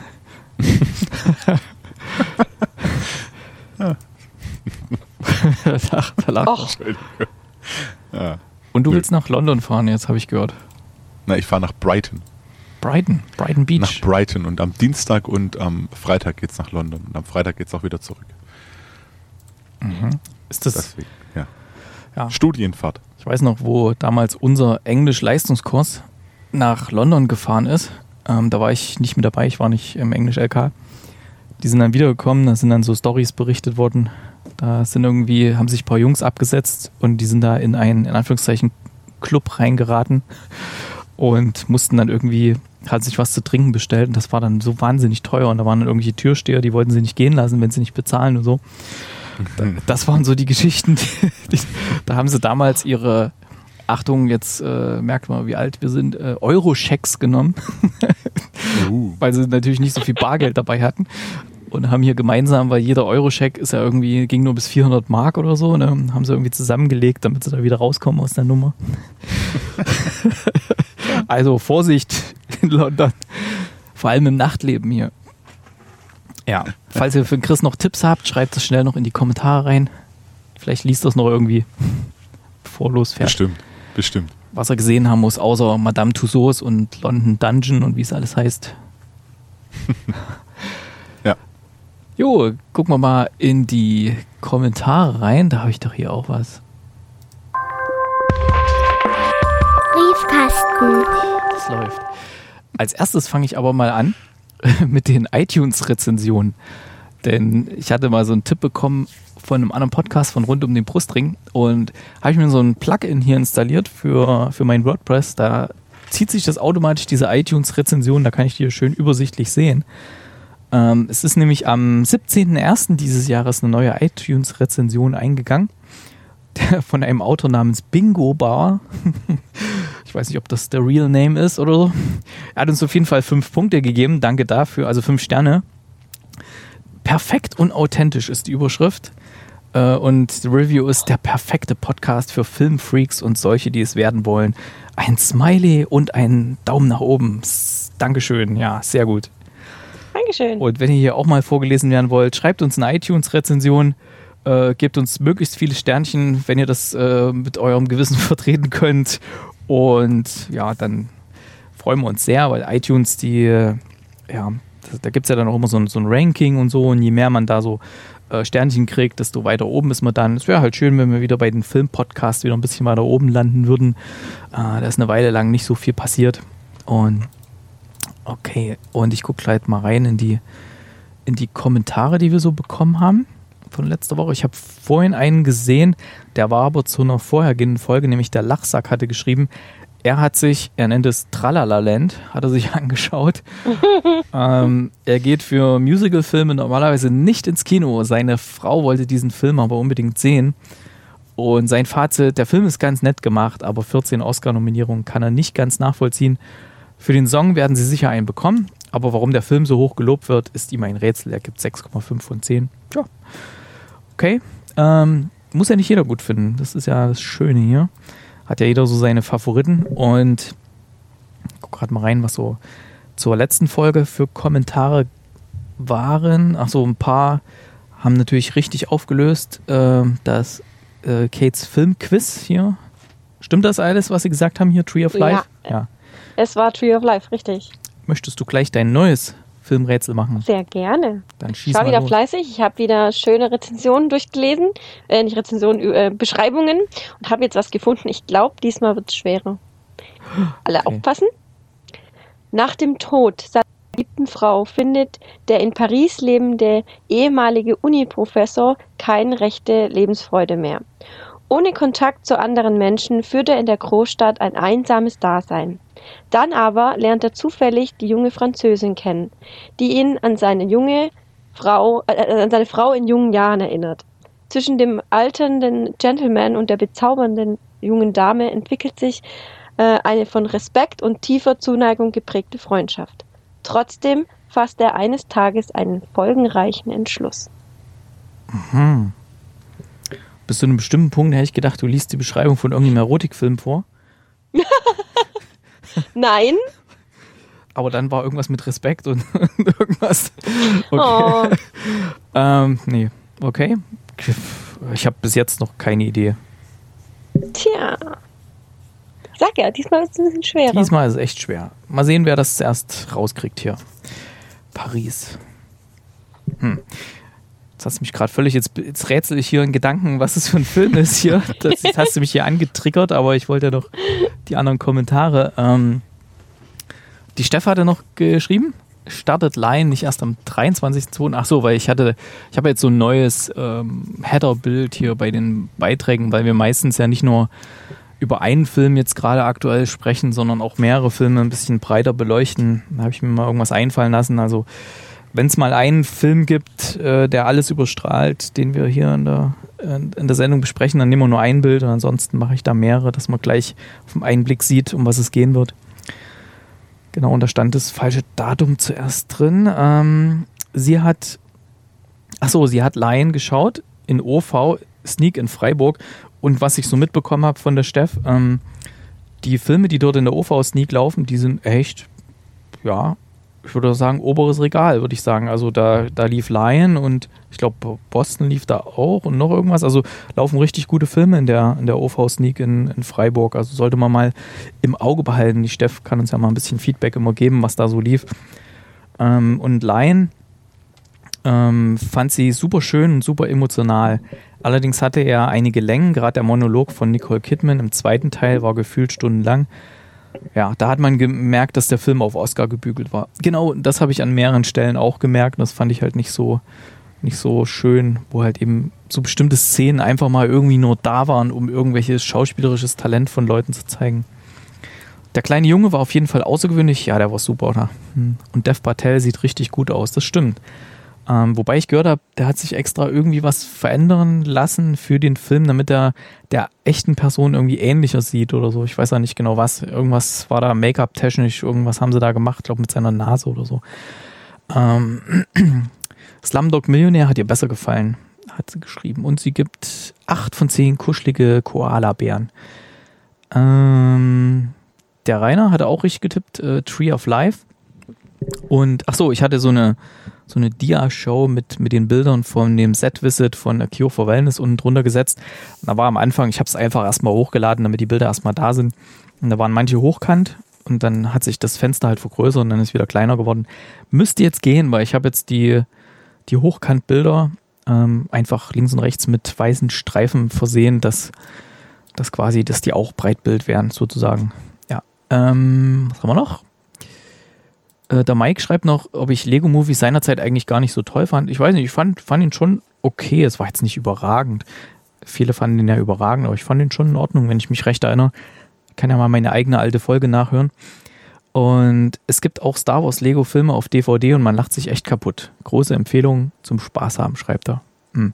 da lag ja. Und du willst nach London fahren, jetzt habe ich gehört. Na, ich fahre nach Brighton. Brighton Beach. Nach Brighton und am Dienstag und am Freitag geht's nach London und am Freitag geht's auch wieder zurück. Mhm. Ist das... Deswegen, ja. Ja. Studienfahrt. Ich weiß noch, wo damals unser Englisch-Leistungskurs nach London gefahren ist. Da war ich nicht mit dabei, ich war nicht im Englisch-LK. Die sind dann wiedergekommen, da sind dann so Storys berichtet worden. Da sind irgendwie, haben sich ein paar Jungs abgesetzt und die sind da in einen, in Anführungszeichen, Club reingeraten und mussten dann irgendwie, hat sich was zu trinken bestellt und das war dann so wahnsinnig teuer und da waren dann irgendwelche Türsteher, die wollten sie nicht gehen lassen, wenn sie nicht bezahlen und so. Das waren so die Geschichten, da haben sie damals ihre, Achtung, jetzt merkt man, wie alt wir sind, Euro-Schecks genommen, weil sie natürlich nicht so viel Bargeld dabei hatten und haben hier gemeinsam, weil jeder Euro-Scheck ist ja irgendwie, ging nur bis 400 Mark oder so, ne, haben sie irgendwie zusammengelegt, damit sie da wieder rauskommen aus der Nummer. Also Vorsicht in London, vor allem im Nachtleben hier. Ja, falls ihr für Chris noch Tipps habt, schreibt das schnell noch in die Kommentare rein. Vielleicht liest das noch irgendwie, bevor losfährt. Bestimmt. Was er gesehen haben muss, außer Madame Tussauds und London Dungeon und wie es alles heißt. Ja. Jo, gucken wir mal in die Kommentare rein. Da habe ich doch hier auch was. Briefkasten. Das läuft. Als erstes fange ich aber mal an mit den iTunes-Rezensionen. Denn ich hatte mal so einen Tipp bekommen von einem anderen Podcast von Rund um den Brustring und habe ich mir so ein Plugin hier installiert für mein WordPress. Da zieht sich das automatisch, diese iTunes-Rezension, da kann ich die schön übersichtlich sehen. Es ist nämlich am 17.01. dieses Jahres eine neue iTunes-Rezension eingegangen von einem Autor namens Bingo Bar. Ich weiß nicht, ob das der Real Name ist oder so. Er hat uns auf jeden Fall 5 Punkte gegeben. Danke dafür. Also 5 Sterne. Perfekt und authentisch ist die Überschrift. Und die Review ist der perfekte Podcast für Filmfreaks und solche, die es werden wollen. Ein Smiley und ein Daumen nach oben. Dankeschön. Ja, sehr gut. Dankeschön. Und wenn ihr hier auch mal vorgelesen werden wollt, schreibt uns eine iTunes-Rezension. Gebt uns möglichst viele Sternchen, wenn ihr das mit eurem Gewissen vertreten könnt. Und ja, dann freuen wir uns sehr, weil iTunes, da gibt es ja dann auch immer so ein Ranking und so. Und je mehr man da so Sternchen kriegt, desto weiter oben ist man dann. Es wäre halt schön, wenn wir wieder bei den Filmpodcasts wieder ein bisschen weiter oben landen würden. Da ist eine Weile lang nicht so viel passiert. Und okay, und ich gucke gleich mal rein in die Kommentare, die wir so bekommen haben von letzter Woche. Ich habe vorhin einen gesehen, der war aber zu einer vorhergehenden Folge, nämlich der Lachsack hatte geschrieben, er nennt es Tralala-Land, hat er sich angeschaut. Er geht für Musical-Filme normalerweise nicht ins Kino. Seine Frau wollte diesen Film aber unbedingt sehen. Und sein Fazit, der Film ist ganz nett gemacht, aber 14 Oscar-Nominierungen kann er nicht ganz nachvollziehen. Für den Song werden sie sicher einen bekommen, aber warum der Film so hoch gelobt wird, ist ihm ein Rätsel. Er gibt 6,5 von 10. Ja, okay. Muss ja nicht jeder gut finden. Das ist ja das Schöne hier. Hat ja jeder so seine Favoriten. Und ich guck gerade mal rein, was so zur letzten Folge für Kommentare waren. Achso, ein paar haben natürlich richtig aufgelöst, dass Kates Filmquiz hier. Stimmt das alles, was Sie gesagt haben hier? Tree of Life? Ja. Es war Tree of Life, richtig. Möchtest du gleich dein neues Filmrätsel machen? Sehr gerne. Dann schieß ich war mal wieder los. fleißig. Ich habe wieder schöne Rezensionen durchgelesen. Nicht Rezensionen, Beschreibungen. Und habe jetzt was gefunden. Ich glaube, diesmal wird es schwerer. Alle aufpassen. Nach dem Tod seiner geliebten Frau findet der in Paris lebende ehemalige Uni-Professor keine rechte Lebensfreude mehr. Ohne Kontakt zu anderen Menschen führt er in der Großstadt ein einsames Dasein. Dann aber lernt er zufällig die junge Französin kennen, die ihn an seine Frau in jungen Jahren erinnert. Zwischen dem alternden Gentleman und der bezaubernden jungen Dame entwickelt sich eine von Respekt und tiefer Zuneigung geprägte Freundschaft. Trotzdem fasst er eines Tages einen folgenreichen Entschluss. Mhm. Bis zu einem bestimmten Punkt hätte ich gedacht, du liest die Beschreibung von irgendeinem Erotikfilm vor. Nein. Aber dann war irgendwas mit Respekt und irgendwas. Okay. Oh. Nee, okay. Ich habe bis jetzt noch keine Idee. Tja. Ich sag ja, diesmal ist es ein bisschen schwerer. Diesmal ist es echt schwer. Mal sehen, wer das zuerst rauskriegt hier. Paris. Jetzt hast du mich gerade völlig, jetzt rätsel ich hier in Gedanken, was es für ein Film ist hier. Jetzt hast du mich hier angetriggert, aber ich wollte ja noch die anderen Kommentare. Die Steff hatte noch geschrieben, startet Lion nicht erst am 23.02. Ach so, weil ich habe jetzt so ein neues Header-Bild hier bei den Beiträgen, weil wir meistens ja nicht nur über einen Film jetzt gerade aktuell sprechen, sondern auch mehrere Filme ein bisschen breiter beleuchten. Da habe ich mir mal irgendwas einfallen lassen. Also wenn es mal einen Film gibt, der alles überstrahlt, den wir hier in der Sendung besprechen, dann nehmen wir nur ein Bild und ansonsten mache ich da mehrere, dass man gleich auf den Einblick sieht, um was es gehen wird. Genau, und da stand das falsche Datum zuerst drin. Sie hat Lion geschaut in OV, Sneak in Freiburg. Und was ich so mitbekommen habe von der Steff, die Filme, die dort in der OV Sneak laufen, die sind echt, ja, ich würde sagen, oberes Regal, würde ich sagen. Also da lief Lion und ich glaube Boston lief da auch und noch irgendwas. Also laufen richtig gute Filme in der OV Sneak in Freiburg. Also sollte man mal im Auge behalten. Die Steff kann uns ja mal ein bisschen Feedback immer geben, was da so lief. Und Lion fand sie super schön und super emotional. Allerdings hatte er einige Längen, gerade der Monolog von Nicole Kidman im zweiten Teil war gefühlt stundenlang. Ja, da hat man gemerkt, dass der Film auf Oscar gebügelt war. Genau, das habe ich an mehreren Stellen auch gemerkt und das fand ich halt nicht so schön, wo halt eben so bestimmte Szenen einfach mal irgendwie nur da waren, um irgendwelches schauspielerisches Talent von Leuten zu zeigen. Der kleine Junge war auf jeden Fall außergewöhnlich. Ja, der war super, oder? Und Dev Patel sieht richtig gut aus, das stimmt. Wobei ich gehört habe, der hat sich extra irgendwie was verändern lassen für den Film, damit er der echten Person irgendwie ähnlicher sieht oder so. Ich weiß ja nicht genau was. Irgendwas war da Make-up-technisch, irgendwas haben sie da gemacht, ich glaube mit seiner Nase oder so. Slumdog Millionär hat ihr besser gefallen, hat sie geschrieben. Und sie gibt 8 von 10 kuschelige Koala-Bären. Der Rainer hatte auch richtig getippt, Tree of Life. Und ach so, ich hatte so eine Dia-Show mit den Bildern von dem Set-Visit von A Cure for Wellness unten drunter gesetzt. Und da war am Anfang, ich habe es einfach erstmal hochgeladen, damit die Bilder erstmal da sind. Und da waren manche hochkant und dann hat sich das Fenster halt vergrößert und dann ist wieder kleiner geworden. Müsste jetzt gehen, weil ich habe jetzt die Hochkant-Bilder einfach links und rechts mit weißen Streifen versehen, dass die auch Breitbild wären, sozusagen. Ja. Was haben wir noch? Der Mike schreibt noch, ob ich Lego Movie seinerzeit eigentlich gar nicht so toll fand. Ich weiß nicht, ich fand ihn schon okay. Es war jetzt nicht überragend. Viele fanden ihn ja überragend, aber ich fand ihn schon in Ordnung, wenn ich mich recht erinnere. Ich kann ja mal meine eigene alte Folge nachhören. Und es gibt auch Star Wars Lego Filme auf DVD und man lacht sich echt kaputt. Große Empfehlung zum Spaß haben, schreibt er.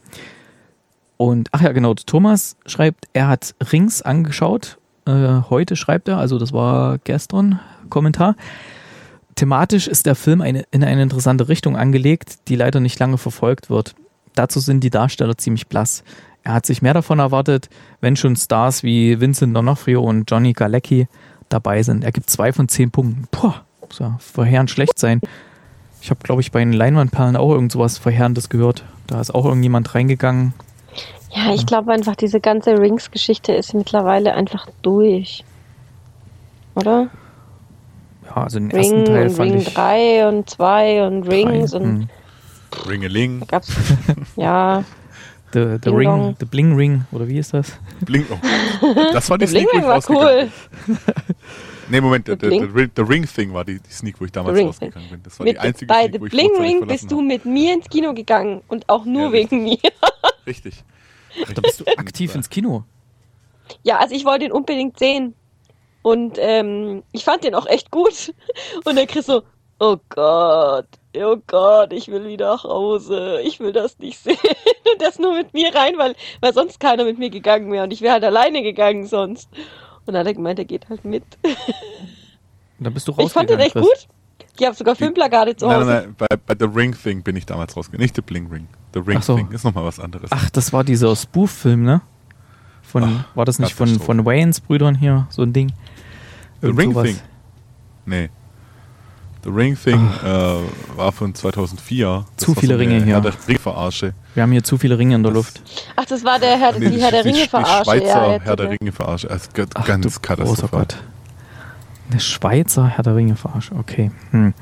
Und, ach ja, genau, Thomas schreibt, er hat Rings angeschaut. Heute schreibt er, also das war gestern, Kommentar. Thematisch ist der Film in eine interessante Richtung angelegt, die leider nicht lange verfolgt wird. Dazu sind die Darsteller ziemlich blass. Er hat sich mehr davon erwartet, wenn schon Stars wie Vincent D'Onofrio und Johnny Galecki dabei sind. Er gibt 2 von 10 Punkten. Puh, muss ja verheerend schlecht sein. Ich habe, glaube ich, bei den Leinwandperlen auch irgend sowas Verheerendes gehört. Da ist auch irgendjemand reingegangen. Ja, ich glaube einfach, diese ganze Rings-Geschichte ist mittlerweile einfach durch. Oder? Ja, also den ersten Teil und fand Ring ich... 3 und 2 und Rings 3, und... Ringeling. Da gab's, ja... The Ring, The Bling Ring, oder wie ist das? Bling, oh. Das war die Bling Sneak, wo ich war rausgegangen cool. bin. Nee, Moment, The The Ring Thing war die Sneak, wo ich damals rausgegangen bin. Das war die einzige bei Sneak, The wo ich Bling vorzeitig Ring bist verlassen du mit mir ins Kino gegangen und auch nur Ja, wegen mir. habe. Richtig. Ach, da bist du aktiv ins Kino. Ja, also ich wollte ihn unbedingt sehen. Und ich fand den auch echt gut. Und der Chris so, oh Gott, ich will wieder nach Hause. Ich will das nicht sehen. Und das nur mit mir rein, weil sonst keiner mit mir gegangen wäre. Und ich wäre halt alleine gegangen sonst. Und dann hat er gemeint, er geht halt mit. Und dann bist du Ich fand den echt Chris. gut. Ich habe sogar Filmplakate zu Hause. Nein, bei The Ring Thing bin ich damals rausgegangen. Nicht The Bling Ring. The Ring Ach so. Thing ist nochmal was anderes. Ach, das war dieser Spoof-Film, ne? War das nicht von Wayans Brüdern hier, so ein Ding? The Irgend Ring sowas. Thing? Nee. The Ring Thing war von 2004. Das Zu war viele so eine Ringe hier. Herr der Ringe-Verarsche. Wir haben hier zu viele Ringe in der Luft. Ach, das war der Herr, die Herr der Ringe-Verarsche. Die Schweizer Ja, Herr der Ringe-Verarsche. Also Ach, ganz du großer katastrophal. Gott. Eine Schweizer Herr der Ringe-Verarsche, okay.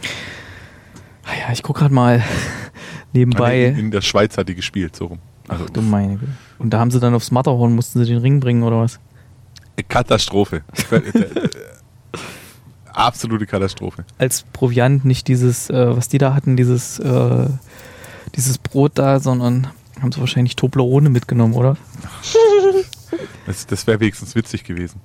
Ah ja, ich gucke gerade mal nebenbei. In der Schweiz hat die gespielt, so rum. Also, Ach du meine Güte. Und da haben sie dann aufs Matterhorn, mussten sie den Ring bringen oder was? Katastrophe. Absolute Katastrophe. Als Proviant nicht dieses, was die da hatten, dieses Brot da, sondern haben sie wahrscheinlich Toblerone mitgenommen, oder? Das wäre wenigstens witzig gewesen.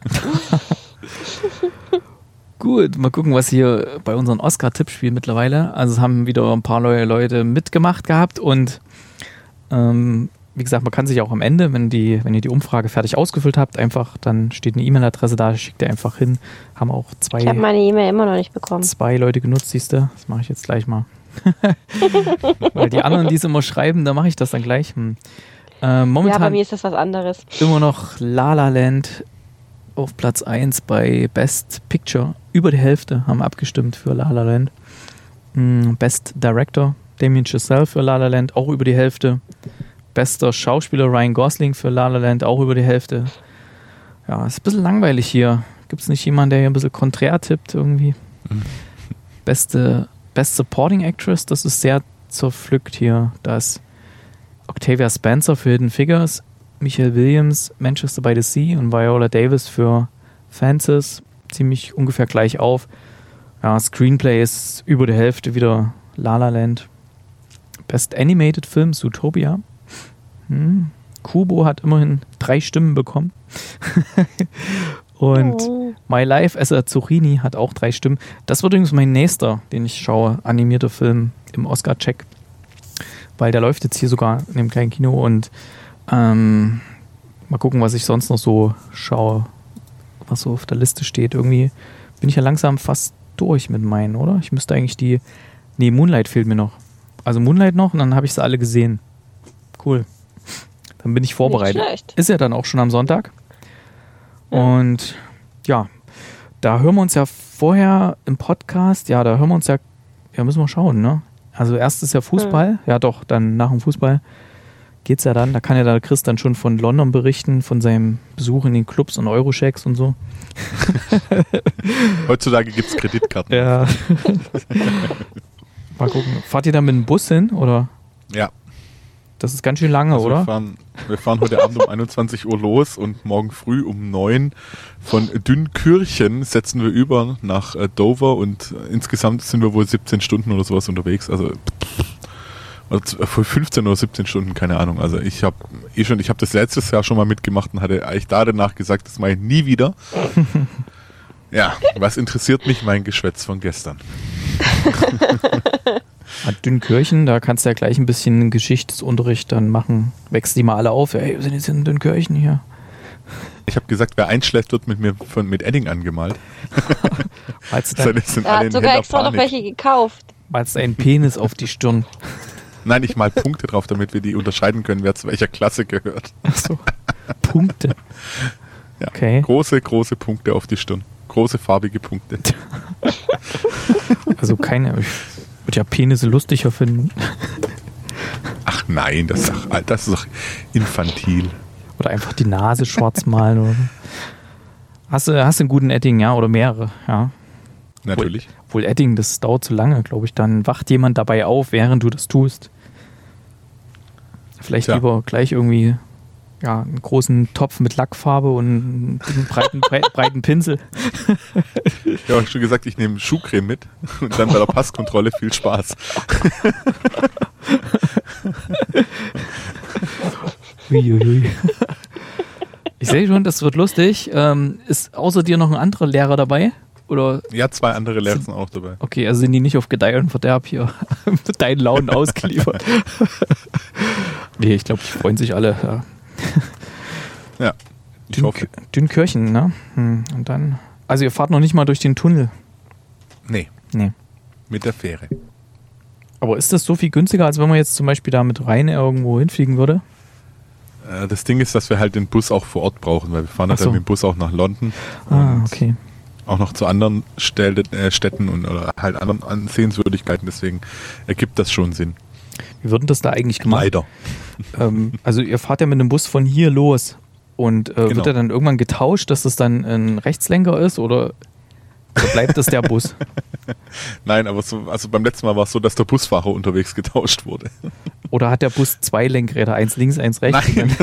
Gut, mal gucken, was hier bei unseren Oscar-Tippspielen mittlerweile. Also es haben wieder ein paar neue Leute mitgemacht gehabt und wie gesagt, man kann sich auch am Ende, wenn ihr die Umfrage fertig ausgefüllt habt, einfach, dann steht eine E-Mail-Adresse da, schickt ihr einfach hin. Haben auch Ich habe meine E-Mail immer noch nicht bekommen. 2 Leute genutzt, siehst du? Das mache ich jetzt gleich mal. Weil die anderen, die es immer schreiben, da mache ich das dann gleich. Momentan Ja, bei mir ist das was anderes. immer noch La La Land auf Platz 1 bei Best Picture. Über die Hälfte haben abgestimmt für La La Land. Best Director Damien Chazelle für La La Land, auch über die Hälfte. Bester Schauspieler Ryan Gosling für La La Land, auch über die Hälfte. Ja, ist ein bisschen langweilig hier. Gibt es nicht jemanden, der hier ein bisschen konträr tippt irgendwie? Best Supporting Actress, das ist sehr zerpflückt hier. Da ist Octavia Spencer für Hidden Figures, Michelle Williams, Manchester by the Sea und Viola Davis für Fences. Ziemlich ungefähr gleich auf. Ja, Screenplay ist über die Hälfte wieder La La Land. Best Animated Film, Zootopia. Kubo hat immerhin 3 Stimmen bekommen. Und My Life as a Zucchini hat auch 3 Stimmen. Das wird übrigens mein nächster, den ich schaue, animierter Film im Oscar-Check. Weil der läuft jetzt hier sogar in dem kleinen Kino und mal gucken, was ich sonst noch so schaue, was so auf der Liste steht. Irgendwie bin ich ja langsam fast durch mit meinen, oder? Ich müsste eigentlich Moonlight fehlt mir noch. Also Moonlight noch und dann habe ich sie alle gesehen. Cool. Dann bin ich vorbereitet. Nicht schlecht. Ist ja dann auch schon am Sonntag. Und ja, da hören wir uns ja vorher im Podcast, müssen wir schauen, ne? Also erst ist ja Fußball, ja doch, dann nach dem Fußball geht's ja dann, da kann ja der Chris dann schon von London berichten, von seinem Besuch in den Clubs und Eurochecks und so. Heutzutage gibt es Kreditkarten. Ja. Mal gucken. Fahrt ihr da mit dem Bus hin, oder? Ja. Das ist ganz schön lange, Also oder? Wir fahren heute Abend um 21 Uhr los und morgen früh um 9 von Dünkirchen setzen wir über nach Dover und insgesamt sind wir wohl 17 Stunden oder sowas unterwegs. Also Oder 15 oder 17 Stunden, keine Ahnung. Also ich habe das letztes Jahr schon mal mitgemacht und hatte eigentlich danach gesagt, das mache ich nie wieder. Ja, was interessiert mich mein Geschwätz von gestern? Dünnkirchen, da kannst du ja gleich ein bisschen Geschichtsunterricht dann machen. Wächst die mal alle auf. Ey, wir sind jetzt in Dünnkirchen hier. Ich habe gesagt, wer einschläft, wird mit Edding angemalt. Malst du er hat sogar extra noch welche gekauft. Malst einen Penis auf die Stirn. Nein, ich mal Punkte drauf, damit wir die unterscheiden können, wer zu welcher Klasse gehört. Achso, Punkte. Ja, okay. Große Punkte auf die Stirn. Große farbige Punkte. Also keine, ich würde ja Penisse lustiger finden. Ach nein, das ist doch infantil. Oder einfach die Nase schwarz malen. Oder so. Hast du einen guten Edding, ja? Oder mehrere, ja? Natürlich. Obwohl Edding, das dauert zu lange, glaube ich. Dann wacht jemand dabei auf, während du das tust. Vielleicht lieber gleich irgendwie einen großen Topf mit Lackfarbe und einen breiten Pinsel. Ich habe schon gesagt, ich nehme Schuhcreme mit und dann bei der Passkontrolle viel Spaß. Uiuiui. Ich sehe schon, das wird lustig. Ist außer dir noch ein anderer Lehrer dabei? Oder ja, 2 andere Lehrer sind auch dabei. Okay, also sind die nicht auf Gedeih und Verderb hier mit deinen Launen ausgeliefert. Nee, ich glaube, die freuen sich alle. Ja, ich hoffe. Dünnkirchen, ne? Und dann, also ihr fahrt noch nicht mal durch den Tunnel? Nee. Mit der Fähre. Aber ist das so viel günstiger, als wenn man jetzt zum Beispiel da mit Rhein irgendwo hinfliegen würde? Das Ding ist, dass wir halt den Bus auch vor Ort brauchen, weil wir fahren dann mit dem Bus auch nach London. Okay. Auch noch zu anderen Städten oder halt anderen Sehenswürdigkeiten, deswegen ergibt das schon Sinn. Wie wird denn das da eigentlich gemacht? Leider. Also ihr fahrt ja mit dem Bus von hier los und wird er dann irgendwann getauscht, dass das dann ein Rechtslenker ist oder bleibt das der Bus? Nein, aber also beim letzten Mal war es so, dass der Busfahrer unterwegs getauscht wurde. Oder hat der Bus 2 Lenkräder, eins links, eins rechts? Nein,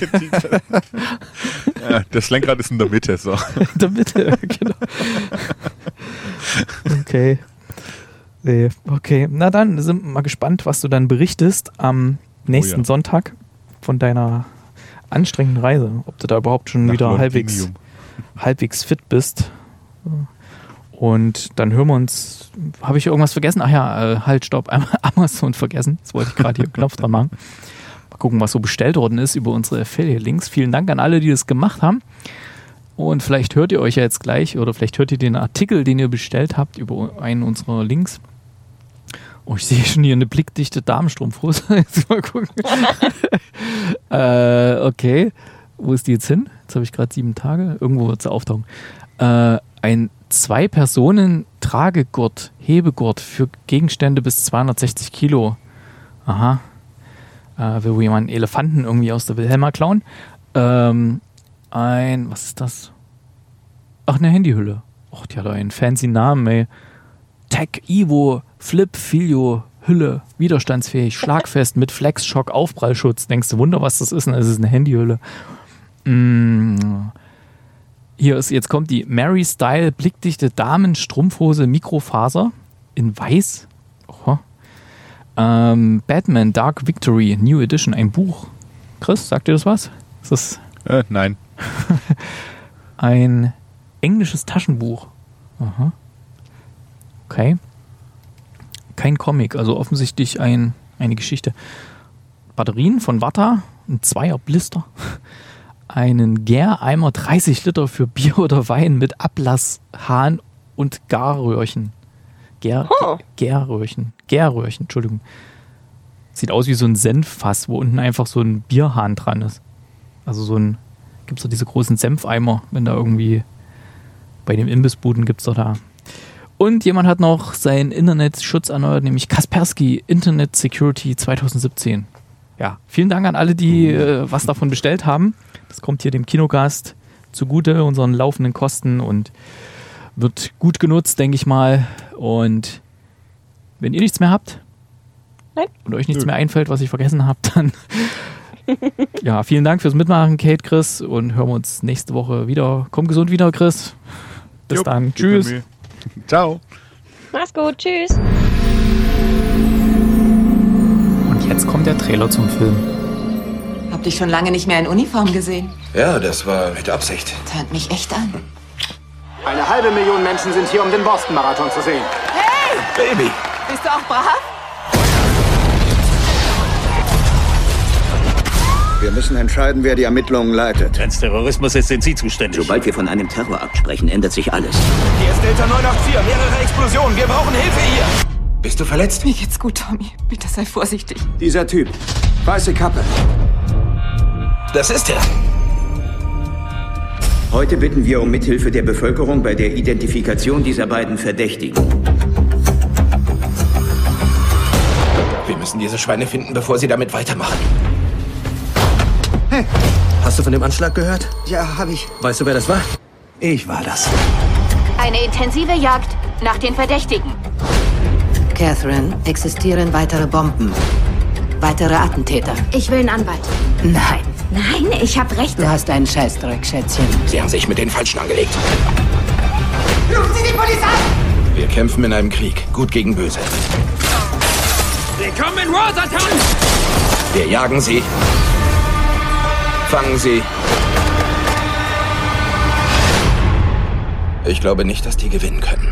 das Lenkrad ist in der Mitte. So. In der Mitte, genau. Okay. Nee, okay, na dann sind wir mal gespannt, was du dann berichtest am nächsten Sonntag von deiner anstrengenden Reise. Ob du da überhaupt schon wieder halbwegs fit bist. Und dann hören wir uns, habe ich irgendwas vergessen? Ach ja, halt, stopp, einmal Amazon vergessen. Das wollte ich gerade hier einen Knopf dran machen. Mal gucken, was so bestellt worden ist über unsere Affiliate-Links. Vielen Dank an alle, die das gemacht haben. Und vielleicht hört ihr euch ja jetzt gleich oder vielleicht hört ihr den Artikel, den ihr bestellt habt, über einen unserer Links. Oh, ich sehe schon hier eine blickdichte Damenstrumpfhose. Jetzt mal gucken. Okay, wo ist die jetzt hin? Jetzt habe ich gerade 7 Tage. Irgendwo wird sie auftauchen. Ein 2-Personen-Tragegurt, Hebegurt für Gegenstände bis 260 Kilo. Aha. Will wohl jemand einen Elefanten irgendwie aus der Wilhelma klauen? Was ist das? Ach, eine Handyhülle. Och, die hat einen fancy Namen, ey. Tech Evo Flip Filio Hülle, widerstandsfähig, schlagfest mit Flexshock Aufprallschutz. Denkst du, Wunder, was das ist? Es ist eine Handyhülle. Jetzt kommt die Mary Style blickdichte Damen-Strumpfhose Mikrofaser in weiß. Oh. Batman Dark Victory New Edition, ein Buch. Chris, sagt dir das was? Ist das nein. Ein englisches Taschenbuch. Aha. Okay. Kein Comic, also offensichtlich eine Geschichte. Batterien von Wata, ein 2er Blister. Einen Gäreimer 30 Liter für Bier oder Wein mit Ablasshahn und Garröhrchen. Gärröhrchen, Entschuldigung. Sieht aus wie so ein Senffass, wo unten einfach so ein Bierhahn dran ist. Also gibt's doch diese großen Senfeimer, wenn da irgendwie bei den Imbissbuden gibt's doch da. Und jemand hat noch seinen Internetschutz erneuert, nämlich Kaspersky Internet Security 2017. Ja, vielen Dank an alle, die was davon bestellt haben. Das kommt hier dem Kinogast zugute, unseren laufenden Kosten und wird gut genutzt, denke ich mal. Und wenn ihr nichts mehr habt und euch nichts mehr einfällt, was ich vergessen habe, dann ja, vielen Dank fürs Mitmachen, Kate, Chris, und hören wir uns nächste Woche wieder. Komm gesund wieder, Chris. Bis dann. Tschüss. Ciao. Mach's gut. Tschüss. Und jetzt kommt der Trailer zum Film. Hab dich schon lange nicht mehr in Uniform gesehen. Ja, das war mit Absicht. Tönt mich echt an. 500.000 Menschen sind hier, um den Boston-Marathon zu sehen. Hey! Baby! Bist du auch brav? Wir müssen entscheiden, wer die Ermittlungen leitet. Grenzterrorismus ist, sind Sie zuständig. Sobald wir von einem Terrorakt sprechen, ändert sich alles. Hier ist Delta 984, mehrere Explosionen. Wir brauchen Hilfe hier. Bist du verletzt? Mir geht's gut, Tommy. Bitte sei vorsichtig. Dieser Typ. Weiße Kappe. Das ist er. Heute bitten wir um Mithilfe der Bevölkerung bei der Identifikation dieser beiden Verdächtigen. Wir müssen diese Schweine finden, bevor sie damit weitermachen. Hey, Hast du von dem Anschlag gehört? ja, hab ich. Weißt du, wer das war? Ich war das. Eine intensive Jagd nach den Verdächtigen. Catherine, existieren weitere Bomben. Weitere Attentäter. Ich will einen Anwalt. Nein. Nein, ich habe Rechte. Du hast einen Scheißdreck, Schätzchen. Sie haben sich mit den Falschen angelegt. Rufen Sie die Polizei! Wir kämpfen in einem Krieg. Gut gegen Böse. Willkommen in Watertown! Wir jagen sie. Fangen sie. Ich glaube nicht, dass die gewinnen können.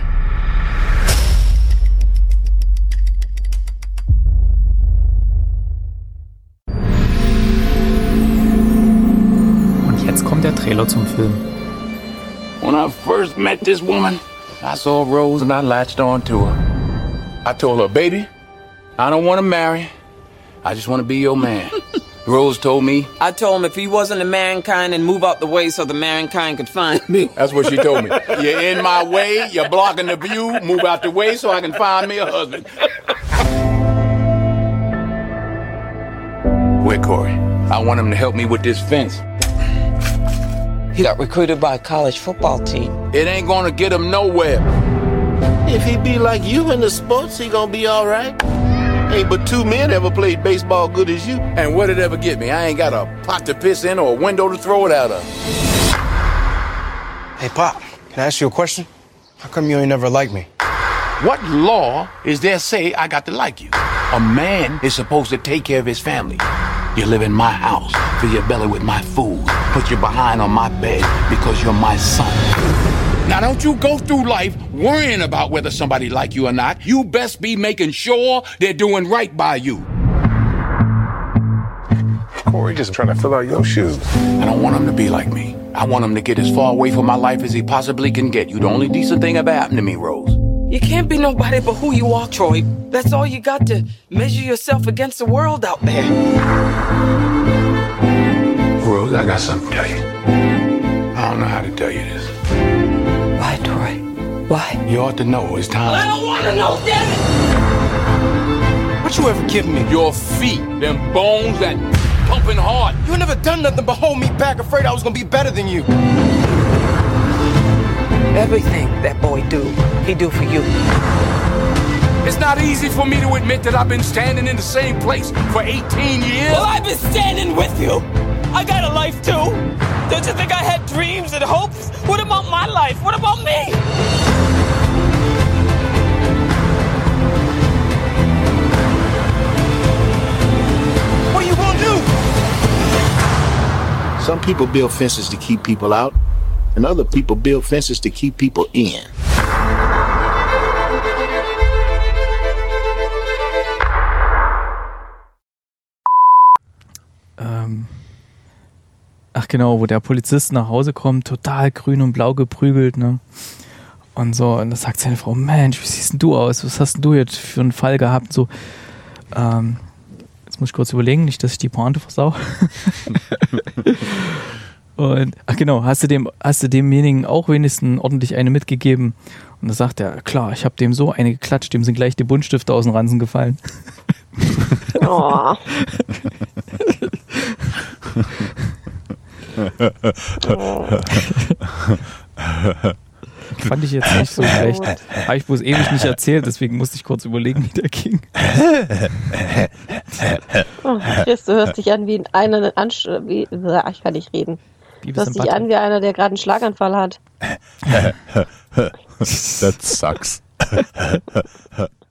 Und jetzt kommt der Trailer zum Film. When I first met this woman, I saw Rose and I latched on to her. I told her, baby, I don't want to marry. I just want to be your man. Rose told me. I told him if he wasn't a mankind, then move out the way so the mankind could find me. That's what she told me. You're in my way, you're blocking the view, move out the way so I can find me a husband. Where Corey? I want him to help me with this fence. He got recruited by a college football team. It ain't gonna get him nowhere. If he be like you in the sports, he gonna be all right. Ain't but two men ever played baseball good as you. And what'd it ever get me? I ain't got a pot to piss in or a window to throw it out of. Hey, Pop, can I ask you a question? How come you ain't never liked me? What law is there say I got to like you? A man is supposed to take care of his family. You live in my house, fill your belly with my food, put your behind on my bed because you're my son. Now don't you go through life worrying about whether somebody like you or not. You best be making sure they're doing right by you. Corey just trying to fill out your shoes. I don't want him to be like me. I want him to get as far away from my life as he possibly can get. You the only decent thing ever happened to me, Rose. You can't be nobody but who you are, Troy. That's all you got to measure yourself against the world out there. Rose, I got something to tell you. I don't know how to tell you this. Why, Troy? Why? You ought to know it's time. I don't want to know, damn it! What you ever give me? Your feet, them bones, that pumping heart. You never done nothing but hold me back, afraid I was gonna be better than you. Everything that boy do, he do for you. It's not easy for me to admit that I've been standing in the same place for 18 years. Well, I've been standing with you. I got a life too. Don't you think I had dreams and hopes? What about my life? What about me? What are you gonna do? Some people build fences to keep people out, and other people build fences to keep people in. Ach genau, wo der Polizist nach Hause kommt, total grün und blau geprügelt, ne? Und so, und da sagt seine Frau, Mensch, wie siehst denn du aus? Was hast denn du jetzt für einen Fall gehabt? So, jetzt muss ich kurz überlegen, nicht, dass ich die Pointe versau. Und, ach genau, hast du demjenigen auch wenigstens ordentlich eine mitgegeben? Und da sagt er, klar, ich habe dem so eine geklatscht, dem sind gleich die Buntstifte aus den Ransen gefallen. Oh. Fand ich jetzt nicht so schlecht. Habe ich bloß ewig nicht erzählt, deswegen musste ich kurz überlegen, wie der ging. Oh, Chris, du hörst dich an wie einer, ich kann nicht reden. Du hörst dich an wie einer, der gerade einen Schlaganfall hat. That sucks.